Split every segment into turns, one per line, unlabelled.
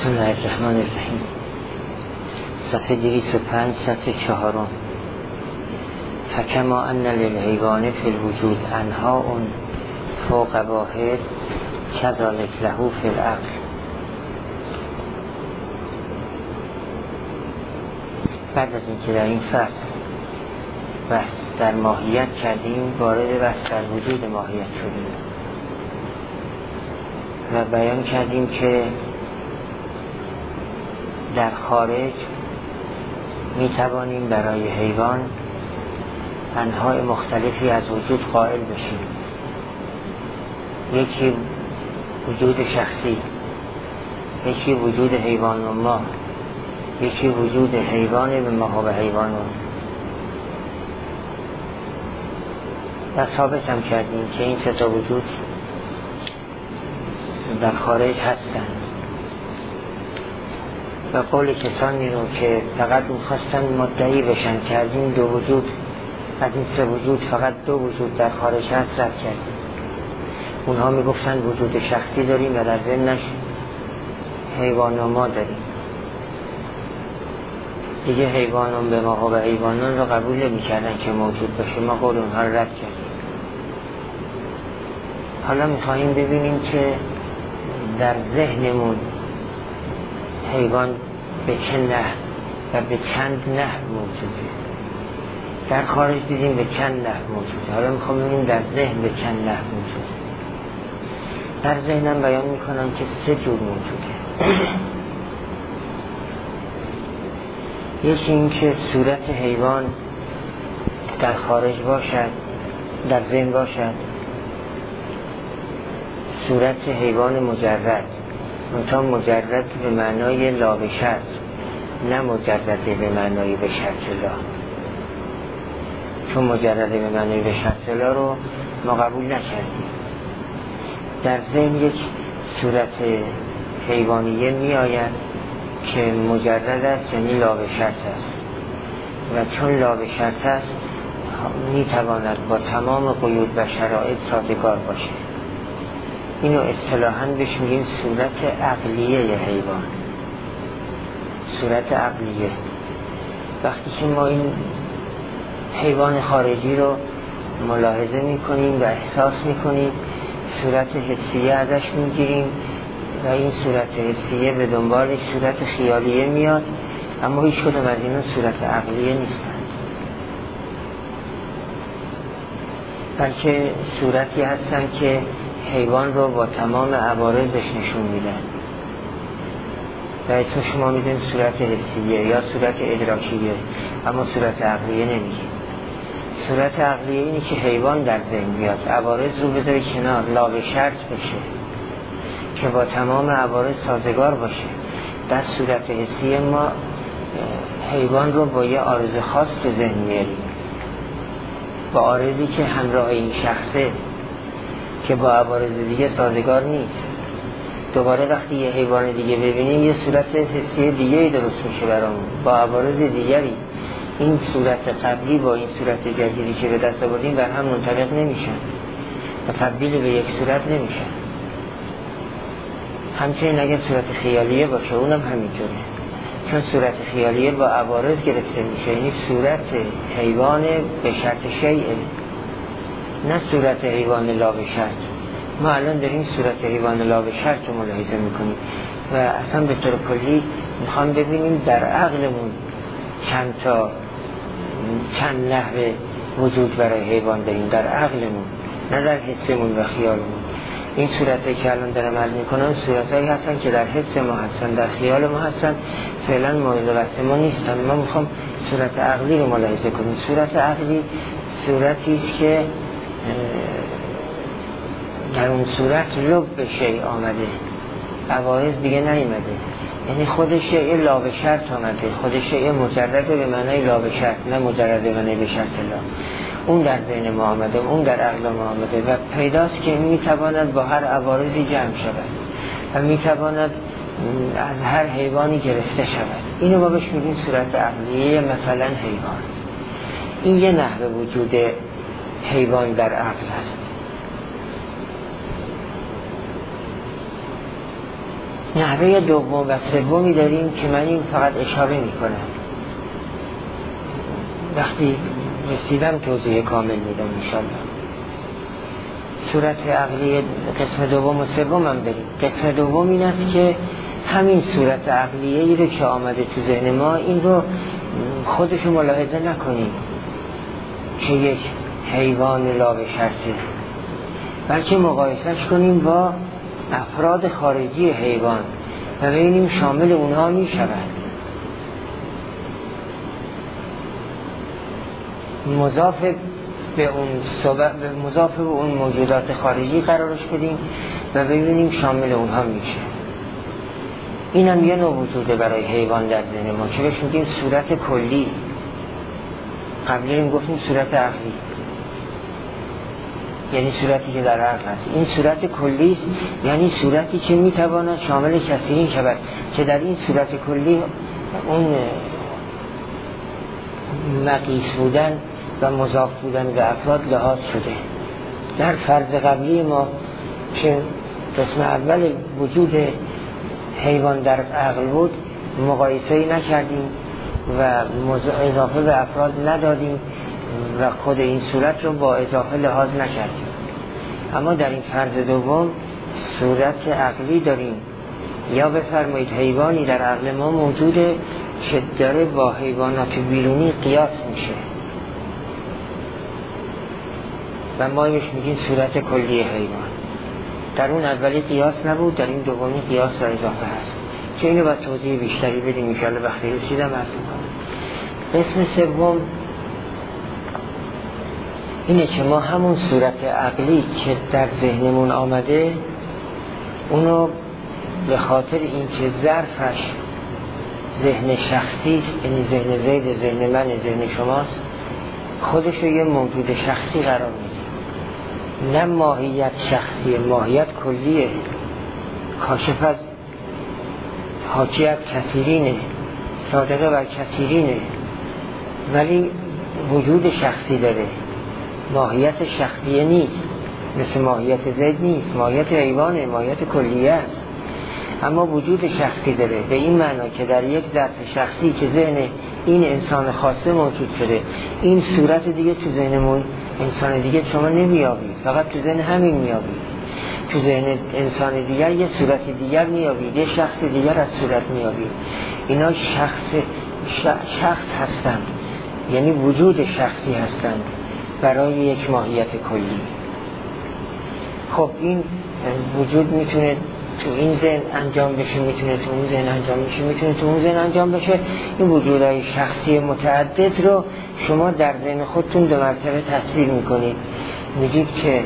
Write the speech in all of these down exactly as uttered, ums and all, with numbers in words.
بسم الله الرحمن الرحیم. صفحه دویست و پنج، سطر چهارم. فکما ان للحیوان فی الوجود انواع فوق واحد کذالک له فی العقل. بعد از اینکه در این فصل بحث در ماهیت کردیم، وارد بحث در وجود ماهیت شدیم و بیان کردیم که در خارج می توانیم برای حیوان انواع مختلفی از وجود قائل بشیم. یکی وجود شخصی، یکی وجود حیوان و ما، یکی وجود حیوان به ماهو حیوان و ثابت هم کردیم که این سه تا وجود در خارج هستند و قول کسانی رو که فقط میخواستن مدعی بشن کردیم دو وجود از این سه وجود فقط دو وجود در خارج هست رد کردیم. اونها میگفتن وجود شخصی داریم و در ضمنش حیوان و ما داریم. دیگه حیوانان به ما و حیوانان رو قبول نمی‌کردن که موجود باشه. ما قول اونها رو رد کردیم. حالا میخواهیم ببینیم که در ذهنمون حیوان به چه نحو و به چند نحو موجوده. در خارج دیدیم به چند نحو موجوده. حالا میخوام ببینیم در ذهن به چند نحو موجوده. در ذهنم بیان میکنم که سه جور موجوده. یکی این که صورت حیوان در خارج باشد، در ذهن باشد، صورت حیوان مجرد، منتها مجرد به معنای لا به شرط، نه مجرد به معنای به شرط لا. چون مجرد به معنای به شرط لا رو ما قبول نکردیم. در ذهن یک صورت حیوانیه می آید که مجرد است، یعنی لا به شرط است و چون لا به شرط است می تواند با تمام قیود و شرایط سازگار باشه. اینو اصطلاحاً بهش میگیم صورت عقلیه حیوان. صورت عقلیه. وقتی که ما این حیوان خارجی رو ملاحظه میکنیم و احساس میکنیم، صورت حسیه ازش میگیریم و این صورت حسیه به دنبالش صورت خیالیه میاد، اما هیچ کدوم از اینا صورت عقلیه نیستن، بلکه صورتی هستن که حیوان رو با تمام عوارضش نشون میدن و اسم شما میدین صورت حسیه یا صورت ادراکیه، اما صورت عقلیه نمیگیم. صورت عقلیه اینی که حیوان در ذهن بیاد، عوارض رو بذاره کنار، لا به شرط بشه که با تمام عوارض سازگار باشه. در صورت حسیه ما حیوان رو با یه عارض خاص به ذهن میاریم، با عارضی که همراه این شخصه که با عوارض دیگه سازگار نیست. دوباره وقتی یه حیوان دیگه ببینیم یه صورت حسی دیگه درست میشه برامون با عوارض دیگری. این صورت قبلی با این صورت جدیدی که به دست آوردیم بر هم منطبق نمیشن و تبدیل به یک صورت نمیشن. همچنین اگر صورت خیالیه باشه اونم همینطوره، چون صورت خیالیه با عوارض گرفته میشه، یعنی صورت حیوان به شرط شیئه، نه صورت حیوان لا به شرط. ما الان داریم صورت حیوان لا به شرط رو ملاحظه میکنیم و اصلا به طور کلی میخوام ببینیم در عقلمون چند تا چند نحو وجود برای حیوان داریم در عقلمون، نه در حسمون و خیالمون. این صورتی که الان دارم عرض میکنم صورتایی هستن که در حس ما هستن، در خیال ما هستن، فعلا مورد بحث ما نیستن. ما میخوام صورت عقلی رو ملاحظه کنیم. صورت عقلی صورتی است که در اون صورت لب به شیء آمده، عوارض دیگه نیامده، یعنی خود شیء لا به شرط آمده، خود شیء مجرد به معنای لا به شرط، نه مجرد به معنای به شرط لا. اون در ذهن ما آمده، اون در عقل ما آمده و پیداست که میتواند با هر عوارضی جمع شود و میتواند از هر حیوانی گرفته شود. اینو ما بهش میگیم صورت عقلیه. مثلا حیوان، این یه نحو وجود حیوان در عقل هست. نحوه دوم و سومی داریم که من این فقط اشاره میکنم، وقتی رسیدم توضیح کامل میدم انشالله. صورت عقلی قسم دوم و سوم هم بریم. قسم دوم این است که همین صورت عقلیه ای رو که آمده تو ذهن ما، این رو خودشو ملاحظه نکنیم که یک حیوان لا به شرطه، بلکه مقایسش کنیم با افراد خارجی حیوان و ببینیم شامل اونها می شود. مضاف به اون صبح مضاف به اون موجودات خارجی قرارش بدیم و ببینیم شامل اونها میشه. این هم یه نوع وجوده برای حیوان در ذهن ما که بهش میگیم صورت کلی. قبلی این گفتیم صورت عقلی، یعنی صورتی که در عقل هست. این صورت کلی است، یعنی صورتی که میتواند شامل کثیرین شود، که در این صورت کلی اون مقیس بودن و مضاف بودن به افراد لحاظ شده. در فرض قبلی ما که قسم اول وجود حیوان در عقل بود، مقایسه‌ای نکردیم و اضافه به افراد ندادیم و خود این صورت رو با اضافه لحاظ نکردیم. اما در این فرض دوم صورت عقلی داریم، یا بفرمایید حیوانی در عقل ما موجوده که داره با حیوانات بیرونی قیاس میشه و ما بهش میگیم صورت کلی حیوان. در اون اولی قیاس نبود، در این دومی قیاس و اضافه هست که اینو باید توضیح بیشتری بدیم انشاءالله وقتی رسیدم هست میکنم. قسم سوم اینه که ما همون صورت عقلی که در ذهنمون آمده، اونو به خاطر این که ظرفش ذهن شخصی است، یعنی ذهن زید، ذهن من، ذهن شماست، خودش رو یه موجود شخصی قرار میده. نه ماهیت شخصیه، ماهیت کلیه، کاشف از حاکیت کثیرینه، صادقه بر کثیرینه، ولی وجود شخصی داره، ماهیت شخصیه نیست، مثل ماهیت زید نیست، ماهیت حیوانه، ماهیت کلیه است، اما وجود شخصی داره. به این معنا که در یک ظرف شخصی که ذهن این انسان خاصه موجود شده، این صورت دیگه تو ذهنمون انسان دیگه شما نمیابید، فقط تو ذهن همین میابید. تو ذهن انسان دیگر یه صورت دیگر میابید، یه شخص دیگر از صورت میابید. اینا شخص شخص هستند، یعنی وجود شخصی هستند برای یک ماهیت کلی. خب این وجود میتونه تو این ذهن انجام بشه، میتونه تو اون ذهن انجام بشه، میتونه تو اون ذهن انجام بشه. این وجودهای شخصی متعدد رو شما در ذهن خودتون دو مرتبه تصویر میکنید، میگید که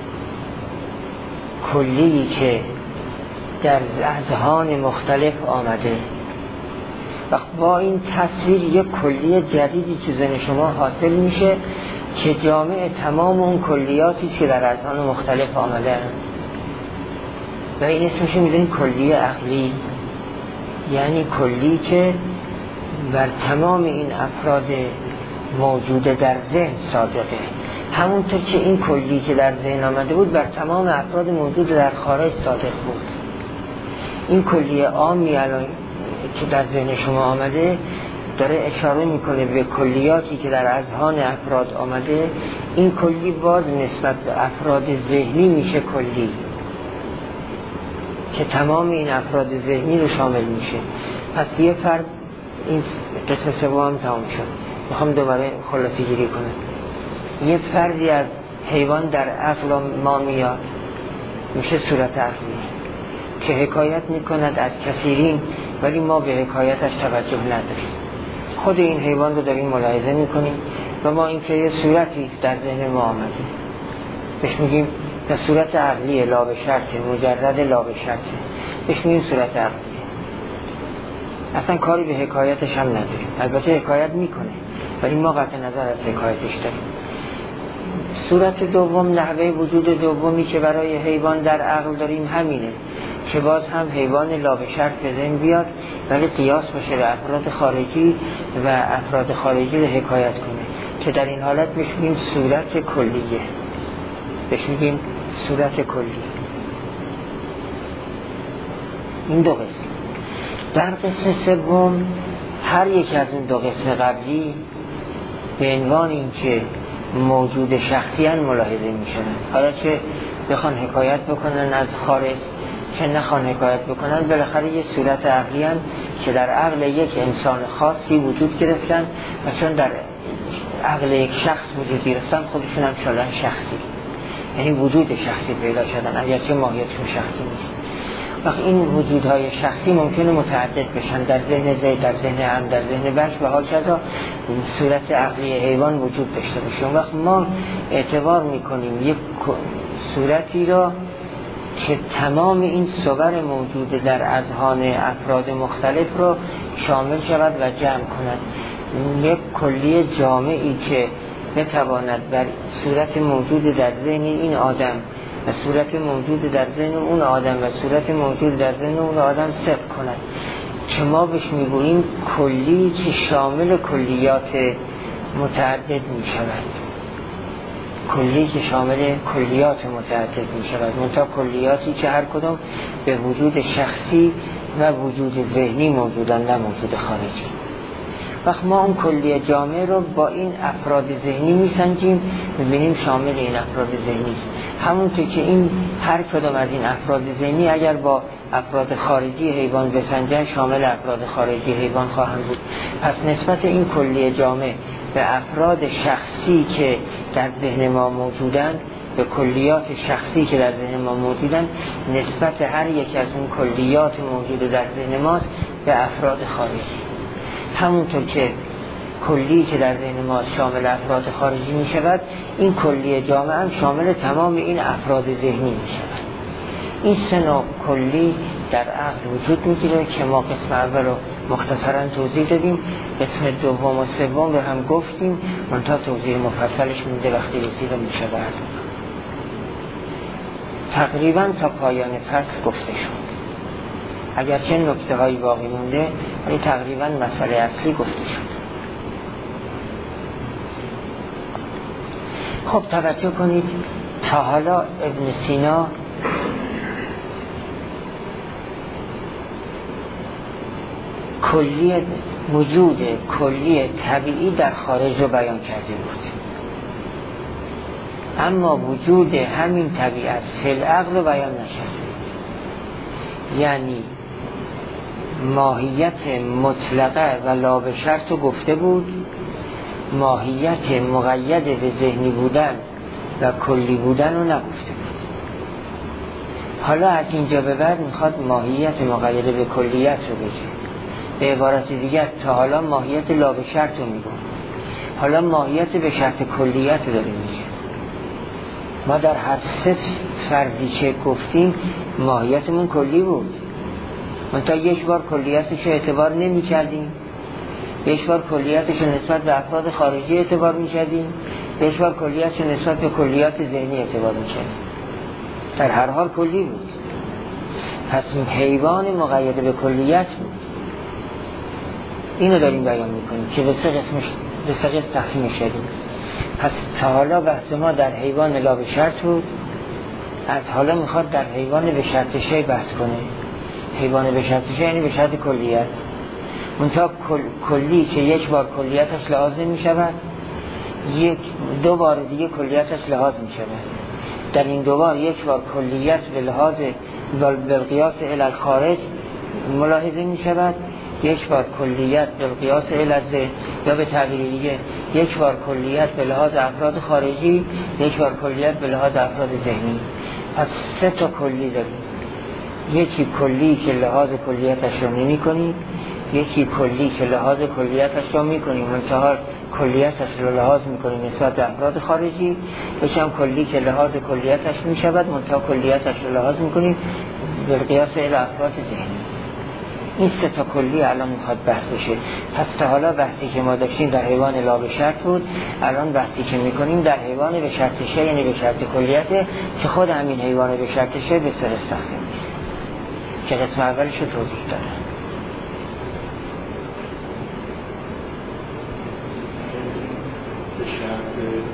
کلی که در اذهان مختلف آمده و با این تصویر یک کلی جدیدی تو ذهن شما حاصل میشه که جامع تمام اون کلیاتی که در اذهان مختلف آمده هست. و این اسمش میدونی کلی عقلی، یعنی کلی که بر تمام این افراد موجود در ذهن صادقه، همونطور که این کلی که در ذهن آمده بود بر تمام افراد موجود در خارج صادق بود. این کلی عامی الان که در ذهن شما آمده داره اشاره میکنه به کلیاتی که در اذهان افراد آمده. این کلی باز نسبت به افراد ذهنی میشه کلی که تمام این افراد ذهنی رو شامل میشه. پس یه فرد، این قسم سوم هم تمام شد، میخوام دوباره خلاصه گیری کنم. یه فردی از حیوان در عقل ما میاد، میشه صورت عقلی که حکایت میکند از کثیرین، ولی ما به حکایتش توجه نداریم. خود این حیوان رو داریم ملاحظه میکنیم و ما این که یه صورتی در ذهن ما آمده بهش میگیم در صورت عقلی لا به شرط، مجرد لا به شرط، بهش میگیم صورت عقلی. اصلا کاری به حکایتش هم نداریم، البته حکایت میکنه ولی ما قطع نظر از حکایتش داریم. صورت دوم، نحوه وجود دومی که برای حیوان در عقل داریم همینه که باز هم حیوان لا به شرط به ذهن بیاد ولی قیاس باشه به افراد خارجی و افراد خارجی رو حکایت کنه، که در این حالت بهش میگیم صورت کلیه، بهش میگیم صورت کلی. این دو قسم. در قسم سوم هر یک از این دو قسم قبلی به عنوان این که موجود شخصی ان ملاحظه می شدن. حالا چه بخوان حکایت بکنن از خارج چه نخوان حکایت بکنن، بالاخره یه صورت عقلی ان که در عقل یک انسان خاصی وجود گرفتن و چون در عقل یک شخص وجود گرفتن خودشون هم شدن شخصی، یعنی وجود شخصی پیدا شدن اگرچه ماهیتشون شخصی نیست. وقتی این وجودهای شخصی ممکنه متعدد بشن، در ذهن زید، در ذهن هم، در ذهن بش و ها کذا صورت عقلی حیوان وجود داشته باشه. اون وقت ما اعتبار میکنیم یک صورتی را که تمام این صور موجود در اذهان افراد مختلف را شامل شود و جمع کند، یک کلی جامعی که بتواند بر صورت موجود در ذهن این آدم و صورت موجود در ذهن اون آدم و صورت موجود در ذهن اون آدم صدق کند، که ما بهش میگوییم کلی که شامل کلیات متعدد می شود. کلی که شامل کلیات متعدد می شود، منتها کلیاتی که هر کدام به وجود شخصی و وجود ذهنی موجودن، نه موجود خارجی. وقت ما اون کلیه جامعه رو با این افراد ذهنی میسنجیم، میبینیم شامل این افراد ذهنی است. همونطور که این هر کدام از این افراد ذهنی اگر با افراد خارجی حیوان بسنجن شامل افراد خارجی حیوان خواهند بود. پس نسبت این کلیه جامعه به افراد شخصی که در ذهن ما موجودند، به کلیات شخصی که در ذهن ما موجودند، نسبت هر یک از اون کلیات موجود در ذهن ماست به افراد خارجی. همونطور که کلی که در ذهن ما شامل افراد خارجی می شود، این کلی جامعه هم شامل تمام این افراد ذهنی می شود. این سه نوع کلی در عقل وجود می گیره که ما قسم اول رو مختصرا توضیح دادیم، قسم دوم و سوم رو هم گفتیم، منتها توضیح مفصلش مونده وقتی رسید می شود. تقریبا تا پایان فصل گفته شد، اگرچه نکته هایی باقی مونده ولی تقریبا مسئله اصلی گفته شد. خب توجه کنید، تا حالا ابن سینا کلی وجود کلی طبیعی در خارج رو بیان کرده بود، اما وجود همین طبیعت فی العقل رو بیان نشد. یعنی ماهیت مطلقه و لا به شرط رو گفته بود، ماهیت مقید به ذهنی بودن و کلی بودن رو نگفته بود. حالا از اینجا به بعد میخواد ماهیت مقید به کلیت رو بگه. به عبارت دیگر تا حالا ماهیت لا به شرط رو میگه، حالا ماهیت به شرط کلیت رو داره میگه. ما در هر سه فرضی که گفتیم ماهیتمون کلی بود، منتها یک بار کلیتش رو اعتبار نمی کردیم، یک بار کلیتش رو نسبت به افراد خارجی اعتبار می کردیم، یک بار کلیتش رو نسبت به کلیات ذهنی اعتبار می کردیم. در هر حال کلی بود. پس حیوان مقید به کلیت بود. اینو داریم بیان می کنیم که به سه قسمش به سه قسم تقسیم شدیم. پس تا حالا بحث ما در حیوان لا به شرط بود، از حالا میخواد در حیوان به شرط شی بحث کنه. حیوان به شرط شی یعنی به شرط کلیت، منتها کل، کلی که یک بار کلیتش لحاظ می شود، یک دو بار دیگه کلیتش لحاظ می شود. در این دو بار یک بار کلیت به لحاظ بالقیاس الی الخارج ملاحظه می شود، یک بار کلیت بالقیاس الی الذهن، یا به تعبیر دیگه یک بار کلیت به لحاظ افراد خارجی، یک بار کلیت به لحاظ افراد ذهنی. پس سه تا کلی داریم. یکی کلی که لحاظ کلیتش رو نمی کنیم، یکی کلی که لحاظ کلیتش رو می کنیم منتها کلیتش رو لحاظ می کنیم نسبت به افراد خارجی، یکی هم کلی که لحاظ کلیتش می شود منتها کلیتش رو لحاظ می کنیم به قیاس الی افراد ذهنی. این سه تا کلی الان میخواد بحث بشه. پس تا حالا بحثی که ما داشتیم در حیوان لا به شرط بود، الان بحثی که میکنیم در حیوان به شرط شه، یعنی به شرط کلیته، که خود همین حیوان به شرط شه به سه قسم تقسیم میشه که قسم اولش رو توضیح داره.
به شرط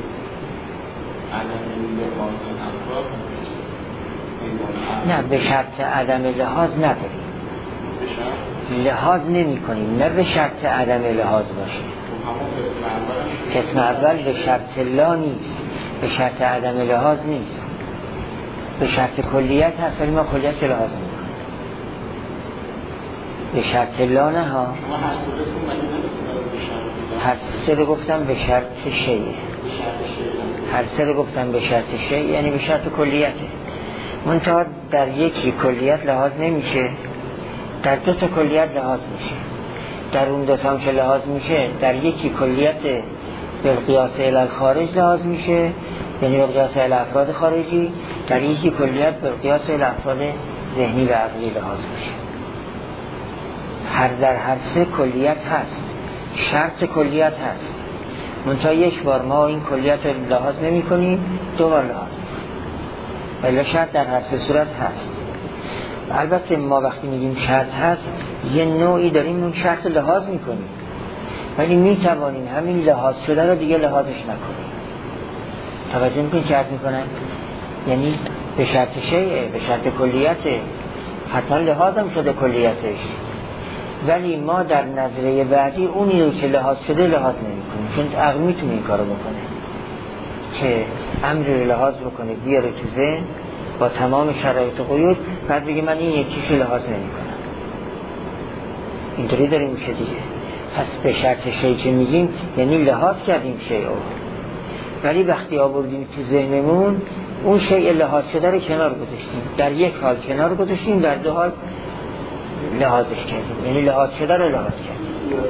عدم لحاظ افراد،
نه به شرط عدم لحاظ نداریم. لحاظ نمی کنیم، نه به شرط عدم لحاظ باشه. قسم اول به شرط لا نیست، به شرط عدم لحاظ نیست، به شرط کلیت هست، ولی ما کلیت لحاظ می کنیم. به شرط لا نه ها، هر سه رو گفتم به شرط شیء، هر سه رو گفتم به شرط شیء یعنی به شرط کلیته. منتها در یکی کلیت لحاظ نمیشه، در دو تا کلیت لحاظ میشه. در اون دو تا هم که لحاظ میشه، در یکی کلیت به قیاس الی الخارج لحاظ میشه، یعنی به قیاس الی افراد خارجی، در یکی کلیت به قیاس الی افراد ذهنی و عقلی لحاظ میشه. هر در هر سه کلیت هست، شرط کلیت هست. منتها یک بار ما این کلیت رو لحاظ نمی کنیم، دو بار لحاظ ولی شرط در هر سه صورت هست. البته ما وقتی میگیم شرط هست یه نوعی داریم اون شرط لحاظ میکنیم، ولی میتوانیم همین لحاظ شده رو دیگه لحاظش نکنیم. توجه میکنیم چه عرض میکنن؟ یعنی به شرط شیء، به شرط کلیته، حتما لحاظ هم شده کلیتش، ولی ما در نظریه بعدی اونی رو که لحاظ شده لحاظ نمی کنیم، چون عقل میتونه این کارو بکنه که امری رو لحاظ بکنه بیاره تو ذهن با تمام شرایط و قیود، بعد بگه من این یکیشو لحاظ نمی کنم. اینطوری داریم میشه دیگه. پس به شرط شیء که میگیم یعنی لحاظ کردیم شیء رو، ولی وقتی آوردیم تو ذهنمون اون شیء لحاظ شده رو کنار گذاشتیم، در یک حال کنار گذاشتیم، در دو حال لحاظش کردیم، یعنی لحاظ شده رو لحاظ کردیم.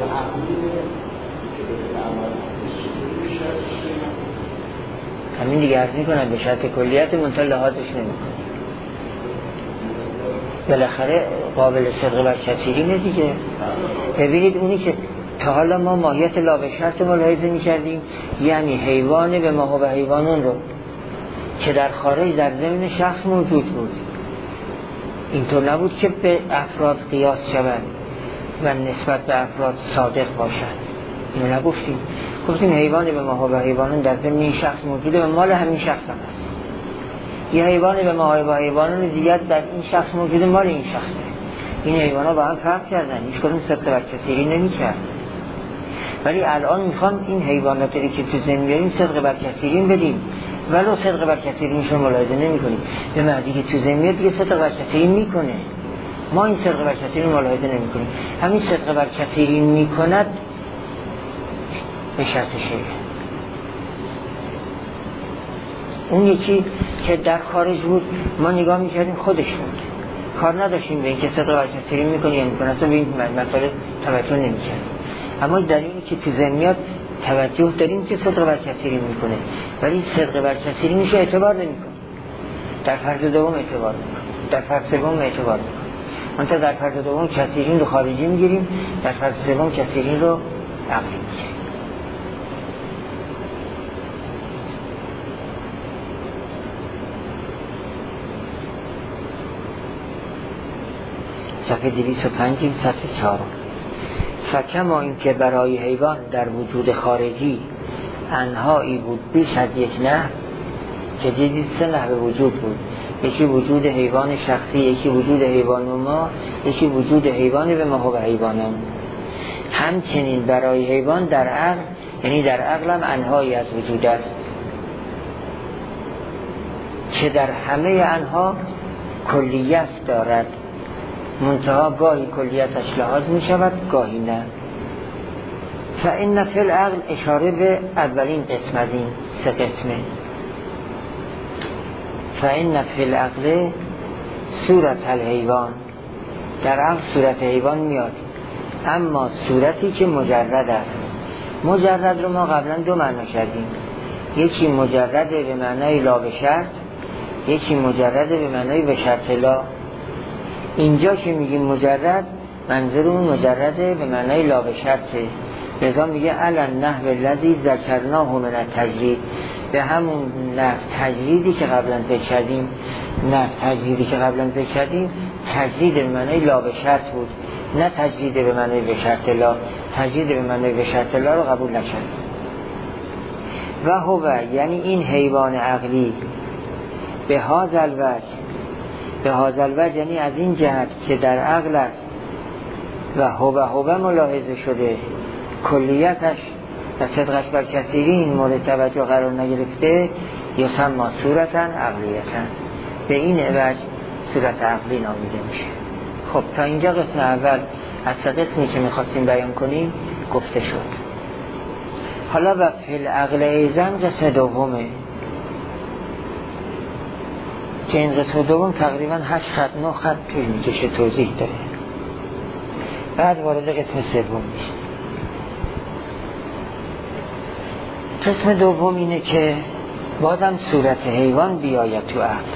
همین دیگه عرض میکنم به شرط کلیت منتها لحاظش نمیکنیم. بالاخره قابل صدق بر کثیری نه دیگه. ببینید اونی که تا حالا ما ماهیت لا به شرط ملاحظه میکردیم، یعنی حیوان به ما و حیوانون رو که در خارج در ضمن شخص موجود بود، اینطور نبود که به افراد قیاس شود و نسبت به افراد صادق باشد. اینو نگفتیم، گفتیم حیوان به ما و حیوانون در ضمن این شخص موجوده و مال همین شخص هم هست. یه حیوان به ما و حیوانون دیگر در این شخص موجوده، مال این شخصه. این حیوانا با هم فرق کردن، هیچ کدوم صدق بر کثیری نمی‌کرد. ولی الان میخوام این حیواناتی که تو ذهن بیاریم صدق بر کثیری بدیم، ولو صدق بر کثیریشون ملاحظه نمی‌کنیم. به معنی که تو ذهن میاد دیگه صدق بر کثیری میکنه، ما این صدق بر کثیری ملاحظه نمی‌کنیم. همین صدق بر کثیری میکند به شرط شیء. اون یکی که در خارج بود ما نگاه میکردیم خودش بود، کار نداشتیم به این که صدق بر کثیری میکنه یا میکنه، اصلا به این مطالب توجه نمیکردیم. اما در اینی که تو ذهن میاد توجه داریم که صدق بر کثیری میکنه، ولی صدق بر کثیری میشه اعتبار نمیکنه. در فرض دوم اعتبار میکنه، در فرض سوم اعتبار میکنه. منتها در فرض دوم کثیرین رو خارجی میگیریم، در فرض سوم کثیرین رو عقلی میگیریم. صفحه دویست و پنج صفحه چهار. فکما این که برای حیوان در وجود خارجی انهایی بود بیش از یک نحو، که دیدید سه نحو وجود بود، یکی وجود حیوان شخصی، یکی وجود حیوان ما، یکی وجود حیوان به ما و حیوانان. همچنین برای حیوان در عقل، یعنی در عقل هم انهایی از وجود است که در همه انها کلیت دارد، منتها گاهی کلیتش لحاظ می شود گاهی نه. فإن فی العقل اشاره به اولین قسم از این سه قسمه. فإن فی العقل صورت الحیوان، در عقل صورت حیوان میاد، اما صورتی که مجرد است. مجرد رو ما قبلا دو معنا کردیم، یکی مجرد به معنای لا به شرط، یکی مجرد به معنای به شرط لا. اینجا که میگیم مجرد، منظورمون مجرد به معنای لا به شرطه، لذا میگه علن نحو الذی ذکرناه من التجرید، به همون نحو تجریدی که قبلا ذکر کردیم. نحو تجریدی که قبلا ذکر کردیم تجرید به معنای لا به شرط بود، نه تجرید به معنای به شرط لا. تجرید به معنای به شرط لا رو قبول نکرد. و هو یعنی این حیوان عقلی به هذا الوجه، به هذا الوجه یعنی از این جهت که در عقل است و هوبه هوبه ملاحظه شده، کلیتش و صدقش بر کثیرین مورد توجه قرار نگرفته، یسمى صورتا عقلیتا، به این وجه صورت عقلی نامیده میشه. خب تا اینجا قسم اول از قسمی که میخواستیم بیان کنیم گفته شد. حالا و فی العقل ایزن قسم دومه که این قسم دوم تقریبا هشت خط نه خط طول میکشه توضیح داره، بعد وارد قسم سوم میشه. قسم دوم اینه که بازم صورت حیوان بیاید تو عقل،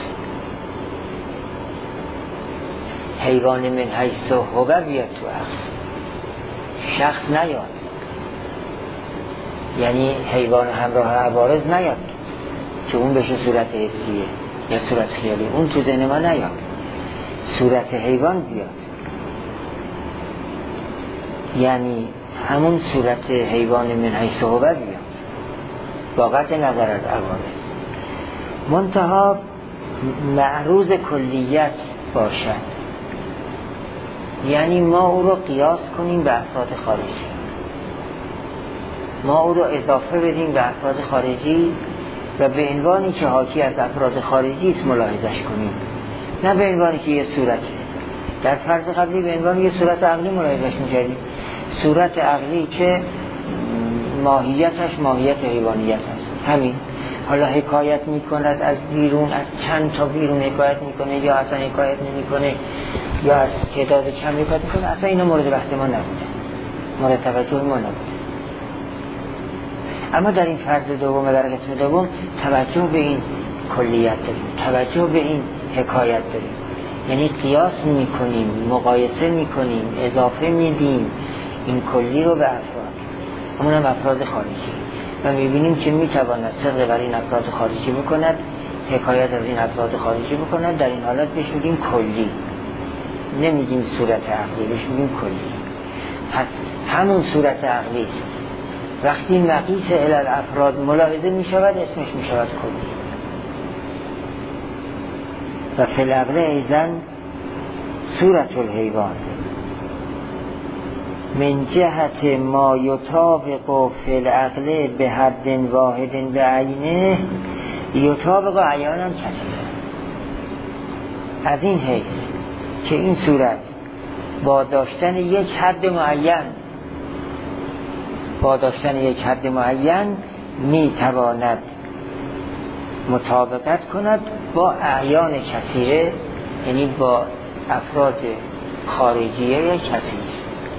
حیوان من حیث هوه بیاد تو عقل، شخص نیاد، یعنی حیوان همراه عوارض نیاد که اون بشه صورت حسیه یا صورت خیالی، اون تو ذهن ما نیاد، صورت حیوان بیاد، یعنی همون صورت حیوان من حیث هوه بیاد با قطع نظر از عوارض، منتها معروض کلیت باشد، یعنی ما او رو قیاس کنیم به افراد خارجی، ما او رو اضافه بدیم به افراد خارجی و به عنوانی که حاکی از افراد خارجی است ملاحظش کنیم، نه به عنوانی که یه صورته. در فرض قبلی به عنوان یه صورت عقلی ملاحظش می‌کردیم، صورت عقلی که ماهیتش ماهیت حیوانیت است، همین. حالا حکایت میکند از بیرون، از چند تا بیرون حکایت میکنه یا اصلا حکایت نمیکنه یا از تعداد کم حکایت میکنه، اصلا اینا مورد بحث ما نبوده، مورد توجه ما نبوده. اما در این فرض دوم و در قسم دوم توجه به این کلیت داریم، توجه به این حکایت داریم، یعنی قیاس میکنیم، مقایسه میکنیم، اضافه میدیم این کلی رو به افراد، همون هم افراد خارجی، و میبینیم که میتواند صدق بر این افراد خارجی بکند، حکایت از این افراد خارجی بکند. در این حالت بهش میگیم کلی، نمیگیم صورت عقلی، بهش میگیم کلی. پس همون صورت عقلی است. وقتی مقیس الی الافراد ملاحظه میشود اسمش میشود کلی. و فی العقل ایزن صورت الحیوان من جهت ما یطابق فی العقل به حد واحد به عینه یطابق عیانا کثیره، از این حیث که این صورت با داشتن یک حد معین با داشتن یک حد معین می تواند مطابقت کند با اعیان کثیره، یعنی با افراد خارجیه یا کثیر،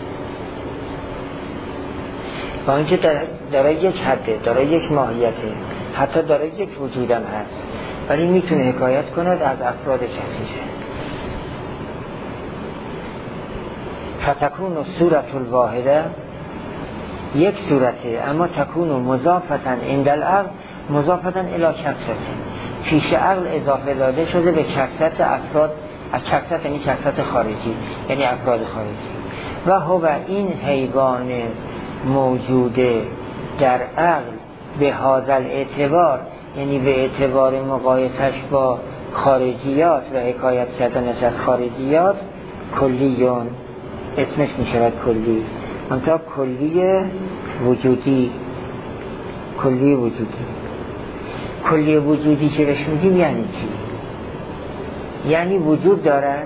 با اینکه داره یک حده، داره یک ماهیته، حتی داره یک وجودم هست، ولی میتونه حکایت کند از افراد کثیره. فتکون صورت الواحده، یک صورته، اما تکون مضافتن عند العقل مضافتن الی کثرت، پیش عقل اضافه داده شده به کثرت افراد، از کثرت یعنی کثرت خارجی، یعنی افراد خارجی. و هو این حیوان موجوده در عقل به هذا اعتبار، یعنی به اعتبار مقایسش با خارجیات و حکایت کردنش از خارجیات، کلیون، اسمش میشود کلی، منتها کلی وجودی، کلی وجودی. کلی وجودی که بهش میگیم یعنی چی؟ یعنی وجود دارد.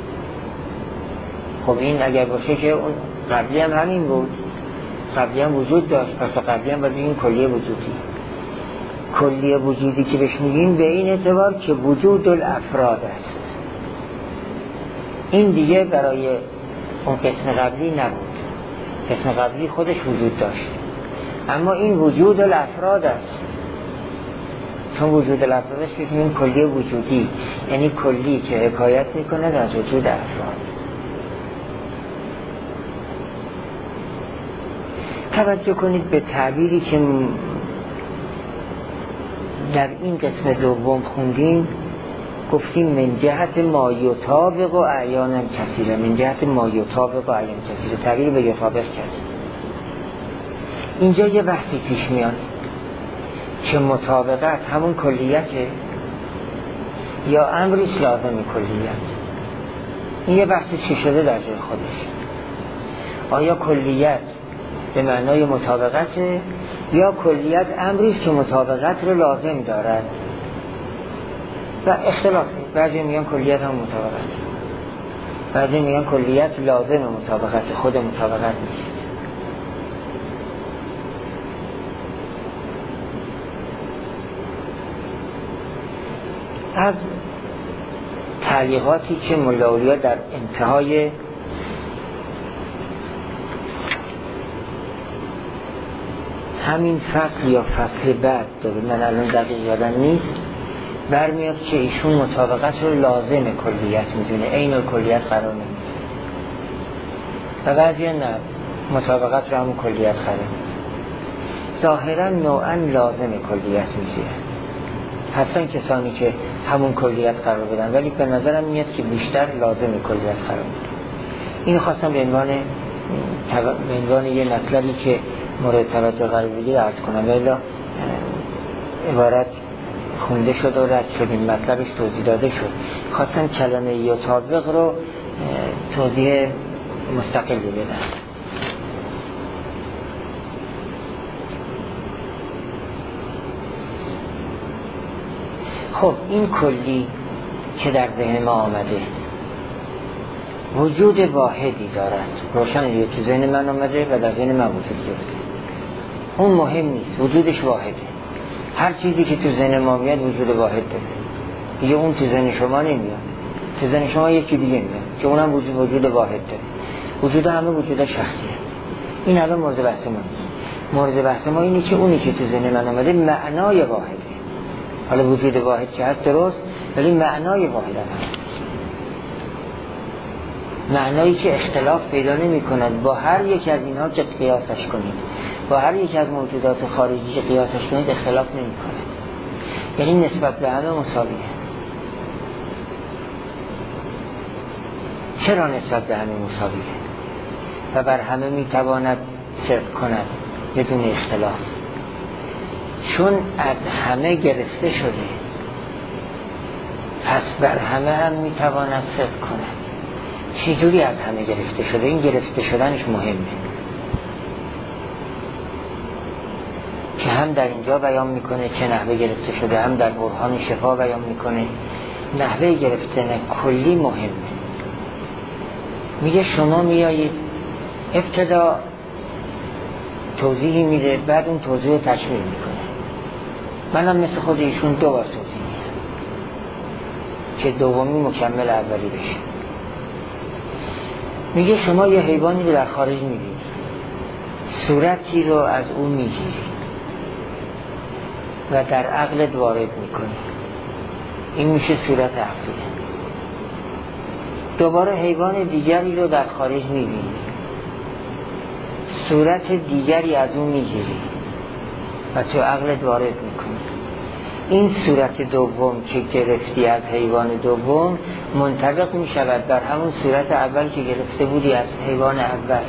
خب این اگر باشه که اون قبلی هم همین بود، قبلی هم وجود داشت، پس قبلی هم باید بگیم کلی وجودی. کلی وجودی که بهش میگیم به این اعتبار که وجود الافراد است. این دیگه برای اون قسم قبلی نبود، قسم قبلی خودش وجود داشت، اما این وجود الافراد است. چون وجود الافراد است بهش میگیم کلی وجودی، یعنی کلی که حکایت میکنه از وجود افراد. توجه کنید به تعبیری که در این قسم دوم خوندیم، گفتیم من جهت ما یطابق و اعیانا کثیره، من جهت ما یطابق و اعیانا کثیره، تعبیر به یطابق کرد. اینجا یه بحثی پیش میاد که مطابقت همون کلیته یا امریش لازم کلیت. این یه بحثی چی شده در جای خودش. آیا کلیت به معنای مطابقت یا کلیت امری است که مطابقت رو لازم دارد؟ و اختلاف، بعضی میگن کلیت هم مطابقت، بعضی میگن کلیت لازم مطابقت، خود مطابقت نیست. از تعلیقاتی که ملا اولیا در انتهای همین فصل یا فصل بعد داره، من الان دقیق یادم نیست، برمیاد که ایشون مطابقت رو لازم کلیت میدونه، عین کلیت قرار نمیده و بعضی نه، مطابقت رو همون کلیت قرار میده. ظاهرا نوعا لازم کلیت میگیره، هستن کسانی که همون کلیت قرار بدن، ولی به نظرم میاد که بیشتر لازم کلیت قرار میده. اینو خواستم به عنوان به عنوان یه مطلبی که مورد توجه قرار بگیره عرض کنم، ولی عبارت خونده شد و رد شد، این مطلبش توضیح داده شد. خواستم کلمه یطابق رو توضیح مستقلی بدم. خب این کلی که در ذهن ما آمده وجود واحدی دارد، روشن دیگه تو ذهن من آمده و در ذهن من وجود گرفته، اون مهم نیست، وجودش واحده. هر چیزی که تو ذهن ما میاد وجود واحد داره دیگه، اون تو ذهن شما نمیاد، تو ذهن شما یکی دیگه میاد که اونم وجود وجود واحد داره. وجود همه وجود شخصیه. این الان مورد بحث ما نیست. مورد بحث ما اینه که اونی که تو ذهن من آمده معنای واحده. حالا وجود واحد که هست درست، ولی معنای واحد هم هست، معنایی که اختلاف پیدا نمی کند با هر یک از اینها که قیاسش کنید، با هر یک از موجودات خارجی که قیاسش کنید اختلاف نمی کند، یعنی نسبت به همه مساویه. چرا نسبت به همه مساویه و بر همه می تواند صدق کند بدون اختلاف؟ چون از همه گرفته شده، پس بر همه هم می تواند صدق کند. چجوری از همه گرفته شده؟ این گرفته شدنش مهمه که هم در اینجا بیان میکنه چه نحوه گرفته شده، هم در برهان شفا بیان میکنه. نحوه گرفتن کلی مهمه. میگه شما میایید ابتدا توضیحی میده، بعد اون توضیح تشمیل میکنه. منم مثل خود ایشون دو بار توضیح میدم که دومی مکمل اولی بشه. میگه شما یه حیوانی رو در خارج میبینید، صورتی رو از اون میگیری و در عقلت وارد میکنی، این میشه صورت عقلیه. دوباره حیوان دیگری رو در خارج میبینی، صورت دیگری از اون میگیری و تو عقلت وارد میکنی. این صورت دوم که گرفتی از حیوان دوم منطبق می شود بر همون صورت اول که گرفته بودی از حیوان اول.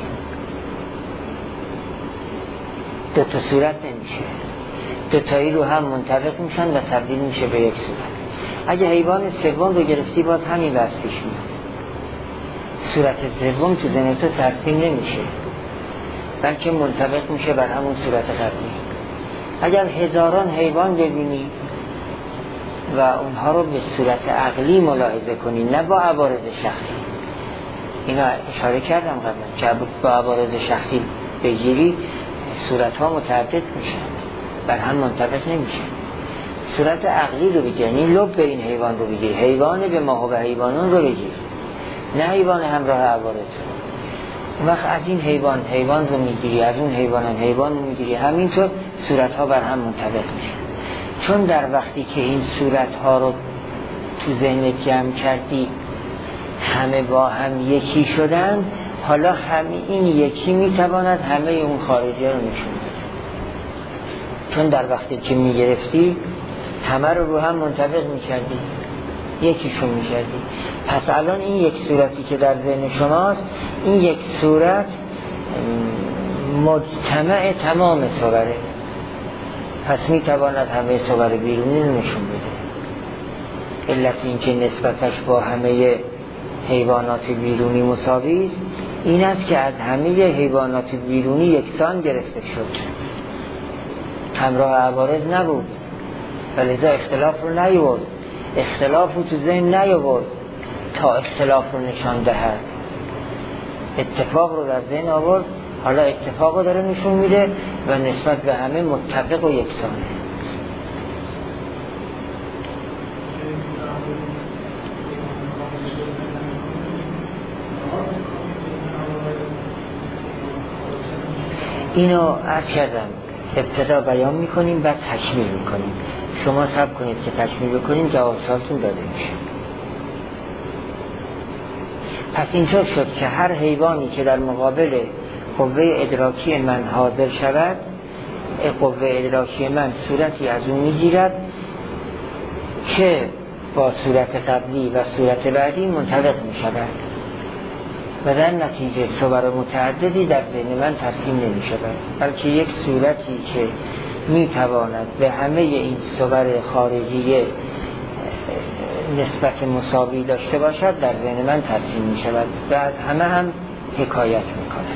دو تا صورت نمیشه، دو تایی رو هم منطبق میشن و تبدیل میشه به یک صورت. اگه حیوان سوم رو گرفتی باز همین بس پیش میاد، صورت سوم تو ذهن تو ترسیم نمیشه بلکه منطبق میشه بر همون صورت قبلی. اگر هزاران حیوان ببینی و اونها رو به صورت عقلی ملاحظه کنی، نه با عوارض شخصی، اینا اشاره کردم قبلا که با عوارض شخصی بگیری صورت ها متعدد میشن، بر هم منطبق نمیشه. صورت عقلی رو بگیری، یعنی لب به این حیوان رو بگیری، حیوان به ما و حیوانون رو بگیری، نه حیوان همراه عوارض. اون وقت از این حیوان حیوان رو میگیری، از اون حیوان هم حیوان رو میگیری، همینطور صورت ها بر هم منطبق میشن. چون در وقتی که این صورت ها رو تو ذهنت جمع کردی همه با هم یکی شدن، حالا همه این یکی میتواند همه اون خارجی رو نشون بده. چون در وقتی که میگرفتی همه رو رو هم منطبق میکردی، یکیشون میکردی. پس الان این یک صورتی که در ذهن شماست، این یک صورت مجتمع تمام صوره، پس میتواند همه صور بیرونی رو نشون بده. علت این که نسبتش با همه حیوانات بیرونی مساوی است این است که از همه حیوانات بیرونی یکسان گرفته شد، همراه عوارض نبود و لذا اختلاف رو نیورد، اختلاف رو تو ذهن نیورد تا اختلاف رو نشان دهد، اتفاق رو در ذهن آورد، حالا اتفاق رو داره نشون میده و نسبت به همه متفق و یکسانه. اینو عرض کردم ابتدا بیان میکنیم بعد تکمیل میکنیم، شما صبر کنید که تکمیل بکنیم جواب سوالتون داده میشه. پس اینطور شد که هر حیوانی که در مقابل قوه ادراکی من حاضر شود، قوه ادراکی من صورتی از اون میگیرد که با صورت قبلی و صورت بعدی منطبق میشود و در نتیجه صور متعددی در ذهن من ترسیم نمی شود، بلکه یک صورتی که می تواند به همه این صور خارجی نسبت مساوی داشته باشد در ذهن من ترسیم می شود و از همه هم حکایت می کند.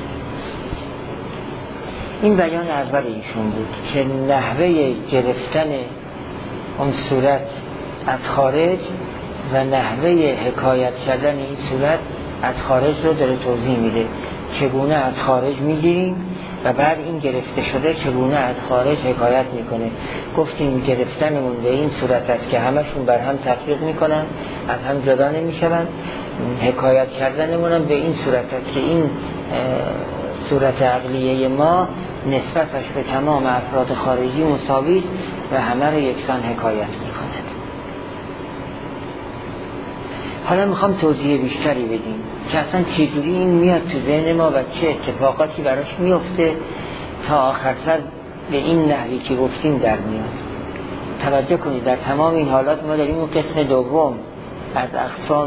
این بیان اول ایشون بود که نحوه گرفتن اون صورت از خارج و نحوه حکایت کردن این صورت از خارج رو داره توضیح میده، چگونه از خارج میگیریم و بعد این گرفته شده چگونه از خارج حکایت میکنه. گفتیم گرفتنمون به این صورت است که همشون بر هم تطبیق میکنن، از هم جدا نمیشون. حکایت کردنمون هم به این صورت است که این صورت عقلیه ما نسبتش به تمام افراد خارجی مساوی است و همه رو یکسان حکایت میکند. حالا میخوام توضیح بیشتری بدیم که اصلا چجوری این میاد تو ذهن ما و چه اتفاقاتی براش میفته تا آخر سر به این نحوی که گفتیم در میاد. توجه کنید در تمام این حالات ما داریم اون قسم دوم از اقسام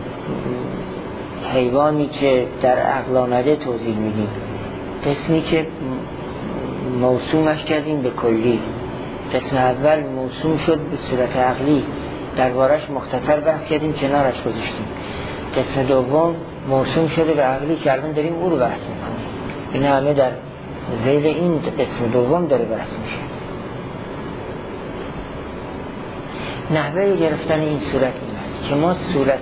حیوانی که در عقل آمده توضیح میدیم، قسمی که موسومش کردیم به کلی. قسم اول موسوم شد به صورت عقلی، دربارش مختصر بحث کردیم کنارش گذاشتیم. قسم دوم موسوم شده به عقلی که الان داریم او رو بحث میکنیم. این همه در زیر این قسم دوم داره بحث میشه. نحوه گرفتن این صورت این است که ما صورت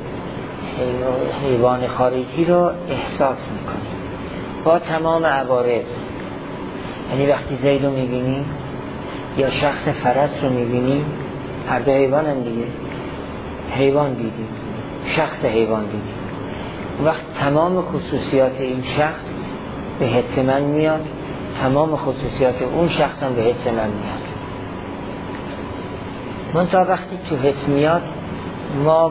حیوان خارجی رو احساس میکنیم با تمام عوارض. یعنی وقتی زید رو میبینیم یا شخص فرس رو میبینیم، هر دو حیوان هم دیگه، حیوان دیدیم، شخص حیوان دیدیم، وقت تمام خصوصیات این شخص به حس من میاد، تمام خصوصیات اون شخص هم به حس من میاد. منتها وقتی تو حس میاد ما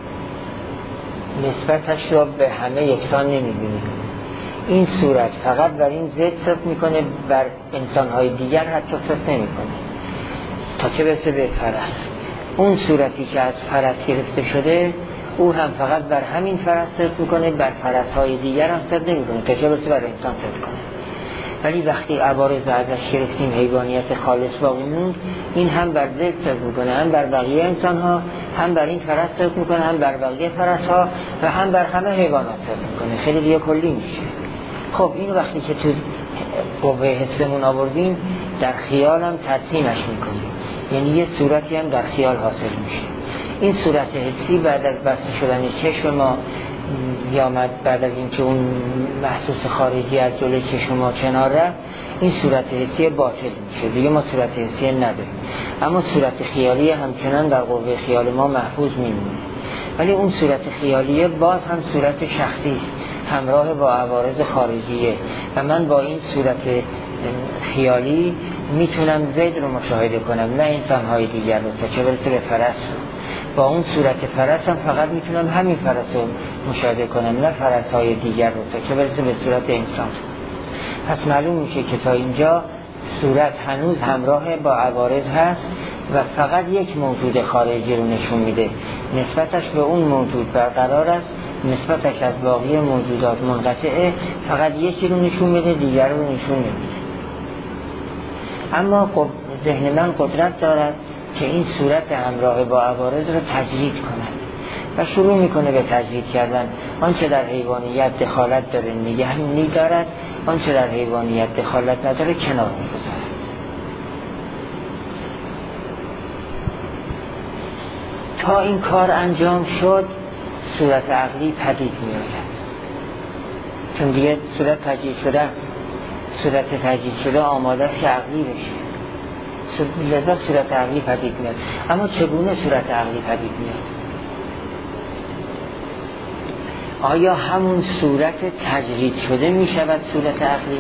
نسبتش رو به همه یکسان نمیبینیم. این صورت فقط بر این ضد صرف میکنه، بر انسانهای دیگر حتی صرف نمیکنه، تا چه برسه به فرس. اون صورتی که از فرس گرفته شده او هم فقط بر همین فرس صرف میکنه، بر فرسهای دیگر هم صرف نمیکنه، تا چه برسه بر انسان صرف کنه. ولی وقتی عوارض ازش گرفتیم حیوانیت خالص باقی موند، این هم بر ضد صرف میکنه، هم بر بقیه انسانها، هم بر این فرس صرف میکنه، هم بر بقیه فرسها و هم بر همه حیوانات صرف میکنه. خیلی دیگه کلی میشه. خب این وقتی که تو قوه حسمون آوردیم در خیال هم ترسیمش میکنیم، یعنی یه صورتی هم در خیال حاصل میشه. این صورت حسی بعد از بسته شدن چشم ما یا بعد از اینکه اون محسوس خارجی از جلوی چشم ما کنار رفت، این صورت حسی باطل میشه، دیگه ما صورت حسی نداریم. اما صورت خیالی همچنان در قوه خیال ما محفوظ میمونه. ولی اون صورت خیالیه باز هم صورت شخصی است، همراه با عوارض خارجیه و من با این صورت خیالی میتونم زید رو مشاهده کنم، نه انسانهای دیگر رو، تا چه برسه به فرس رو. با اون صورت فرس هم فقط میتونم همین فرس رو مشاهده کنم، نه فرسهای دیگر رو، تا چه برسه به صورت انسان. پس معلوم میشه که تا اینجا صورت هنوز همراه با عوارض هست و فقط یک موجود خارجی رو نشون میده، نسبتش به اون موجود برقرار است، نسبتش از باقی موجودات منقطعه، فقط یکی رو نشون میده، دیگر رو نشون نمیده. اما خب ذهن من قدرت دارد که این صورت همراه با عوارض رو تجرید کند و شروع میکنه به تجرید کردن. آنچه در حیوانیت دخالت داره نگه می‌دارد، آنچه در حیوانیت دخالت نداره کنار می‌گذارد. تا این کار انجام شد صورت عقلی پدید می‌آید، چون دیگه صورت تجدید شده صورت تجدید شده آماده است که عقلی بشه، لذا صورت عقلی پدید میاد. اما چگونه صورت عقلی پدید میاد؟ آیا همون صورت تجرید شده می شود صورت عقلی؟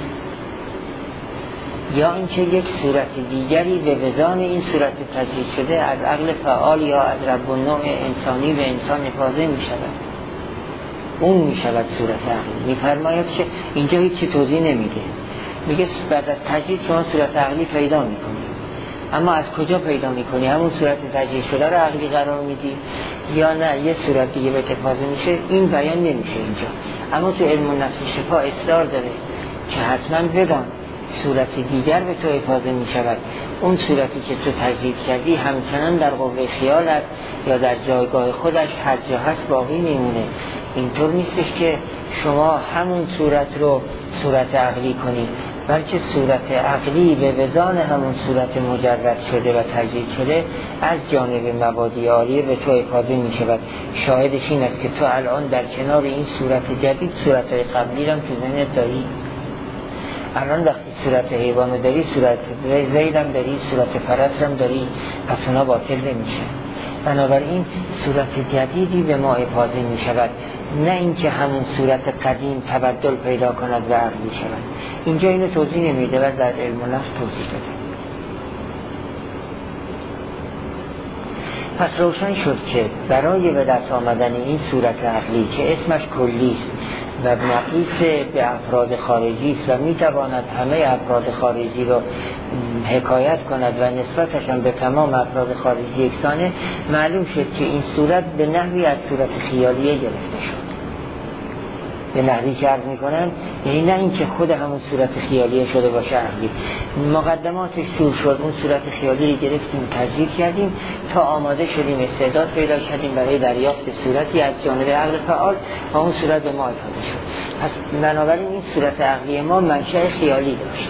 یا اینکه یک صورت دیگری به وزان این صورت تجرید شده از عقل فعال یا از رب النوع انسانی به انسان افاضه می شود؟ اون می شود صورت عقلی. می فرماید که اینجا هیچی توضیح نمیده، میگه بعد از تجرید شما صورت عقلی پیدا می کنی. اما از کجا پیدا می کنی؟ همون صورت تجرید شده رو عقلی قرار میدی یا نه یه صورت دیگه به افاضه میشه؟ این بیان نمیشه اینجا. اما تو علم النفس شفا اصرار داره که حتما بدان صورت دیگر به تو افاضه می شود. اون صورتی که تو تجدید کردی همچنان در قوه خیالت یا در جایگاه خودش هر جا هست باقی میمونه. اینطور نیستش که شما همون صورت رو صورت عقلی کنی، بلکه صورت عقلی به وزان همون صورت مجرد شده و تجدید شده از جانب مبادی عالیه به تو افاضه می شود. شاهدش این است که تو الان در کنار این صورت جدید صورتهای قبلی هم تو ذهنت داری. الان وقتی صورت حیوانو داری، صورت زیدم داری، صورت فرس هم داری، پس اونا باطل نمیشه. بنابراین صورت جدیدی به ما افاضه می شود، نه اینکه همون صورت قدیم تبدل پیدا کند و عقلی شود. اینجا اینو توضیح نمیده و در علم النفس توضیح داده. پس روشن شد که برای به دست آمدن این صورت عقلی که اسمش کلی است و نقیص به افراد خارجی است و میتواند همه افراد خارجی رو حکایت کند و نسبتش هم به تمام افراد خارجی یکسانه، معلوم شد که این صورت به نحوی از صورت خیالیه گرفته شد. به نحوی که عرض میکنم یعنی نه اینکه خود همون صورت خیالیه شده باشه عقلی، مقدماتش شور شد، اون صورت خیالی رو گرفتیم تجدید کردیم تا آماده شدیم، استعداد پیدا کردیم برای دریافت صورتی از جانب عقل فعال و اون صورت به ما افاضه شد. پس بنابراین این صورت عقلی ما منشأ خیالی داشت.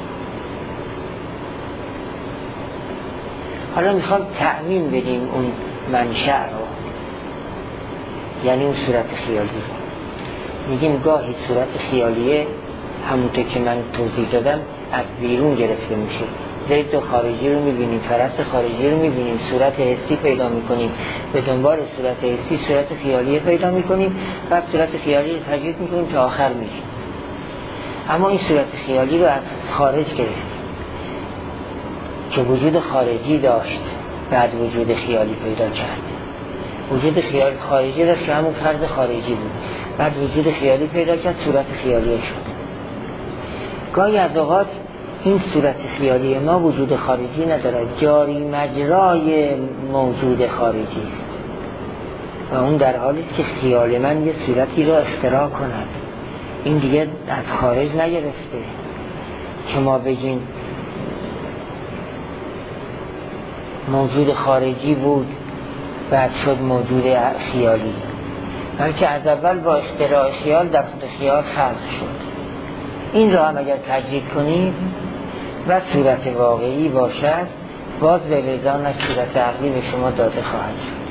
حالا میخوام تعمیم بدیم اون منشأ رو، یعنی اون صورت خیالی رو. میگیم گاهی صورت خیالیه همونطور که من توضیح دادم از بیرون گرفته میشه. زید و خارجی رو میبینیم، فرس خارجی رو میبینیم، صورت حسی پیدا میکنیم، به دنبال صورت حسی صورت خیالیه پیدا میکنیم، بعد صورت خیالی رو تجدید میکنیم تا آخر میشیم. اما این صورت خیالی رو از خارج گرفتیم که وجود خارجی داشت، بعد وجود خیالی پیدا کرد. وجود خیال خارجی داشت که همون فرد خارجی بود، بعد وجود خیالی پیدا کرد، صورت خیالی شد. گاهی از اوقات این صورت خیالی ما وجود خارجی ندارد، جاری مجرای موجود خارجی است و اون در حالی است که خیال من یه صورتی را اختراع کند. این دیگه از خارج نگرفته که ما بگیم موجود خارجی بود بعد شد موجود خیالی، بلکه از اول با اختراع خیال در خود خیال خلق شد. این را هم اگر تجدید کنیم و صورت واقعی باشد، باز به وزانش صورت عقلی به شما داده خواهد شد.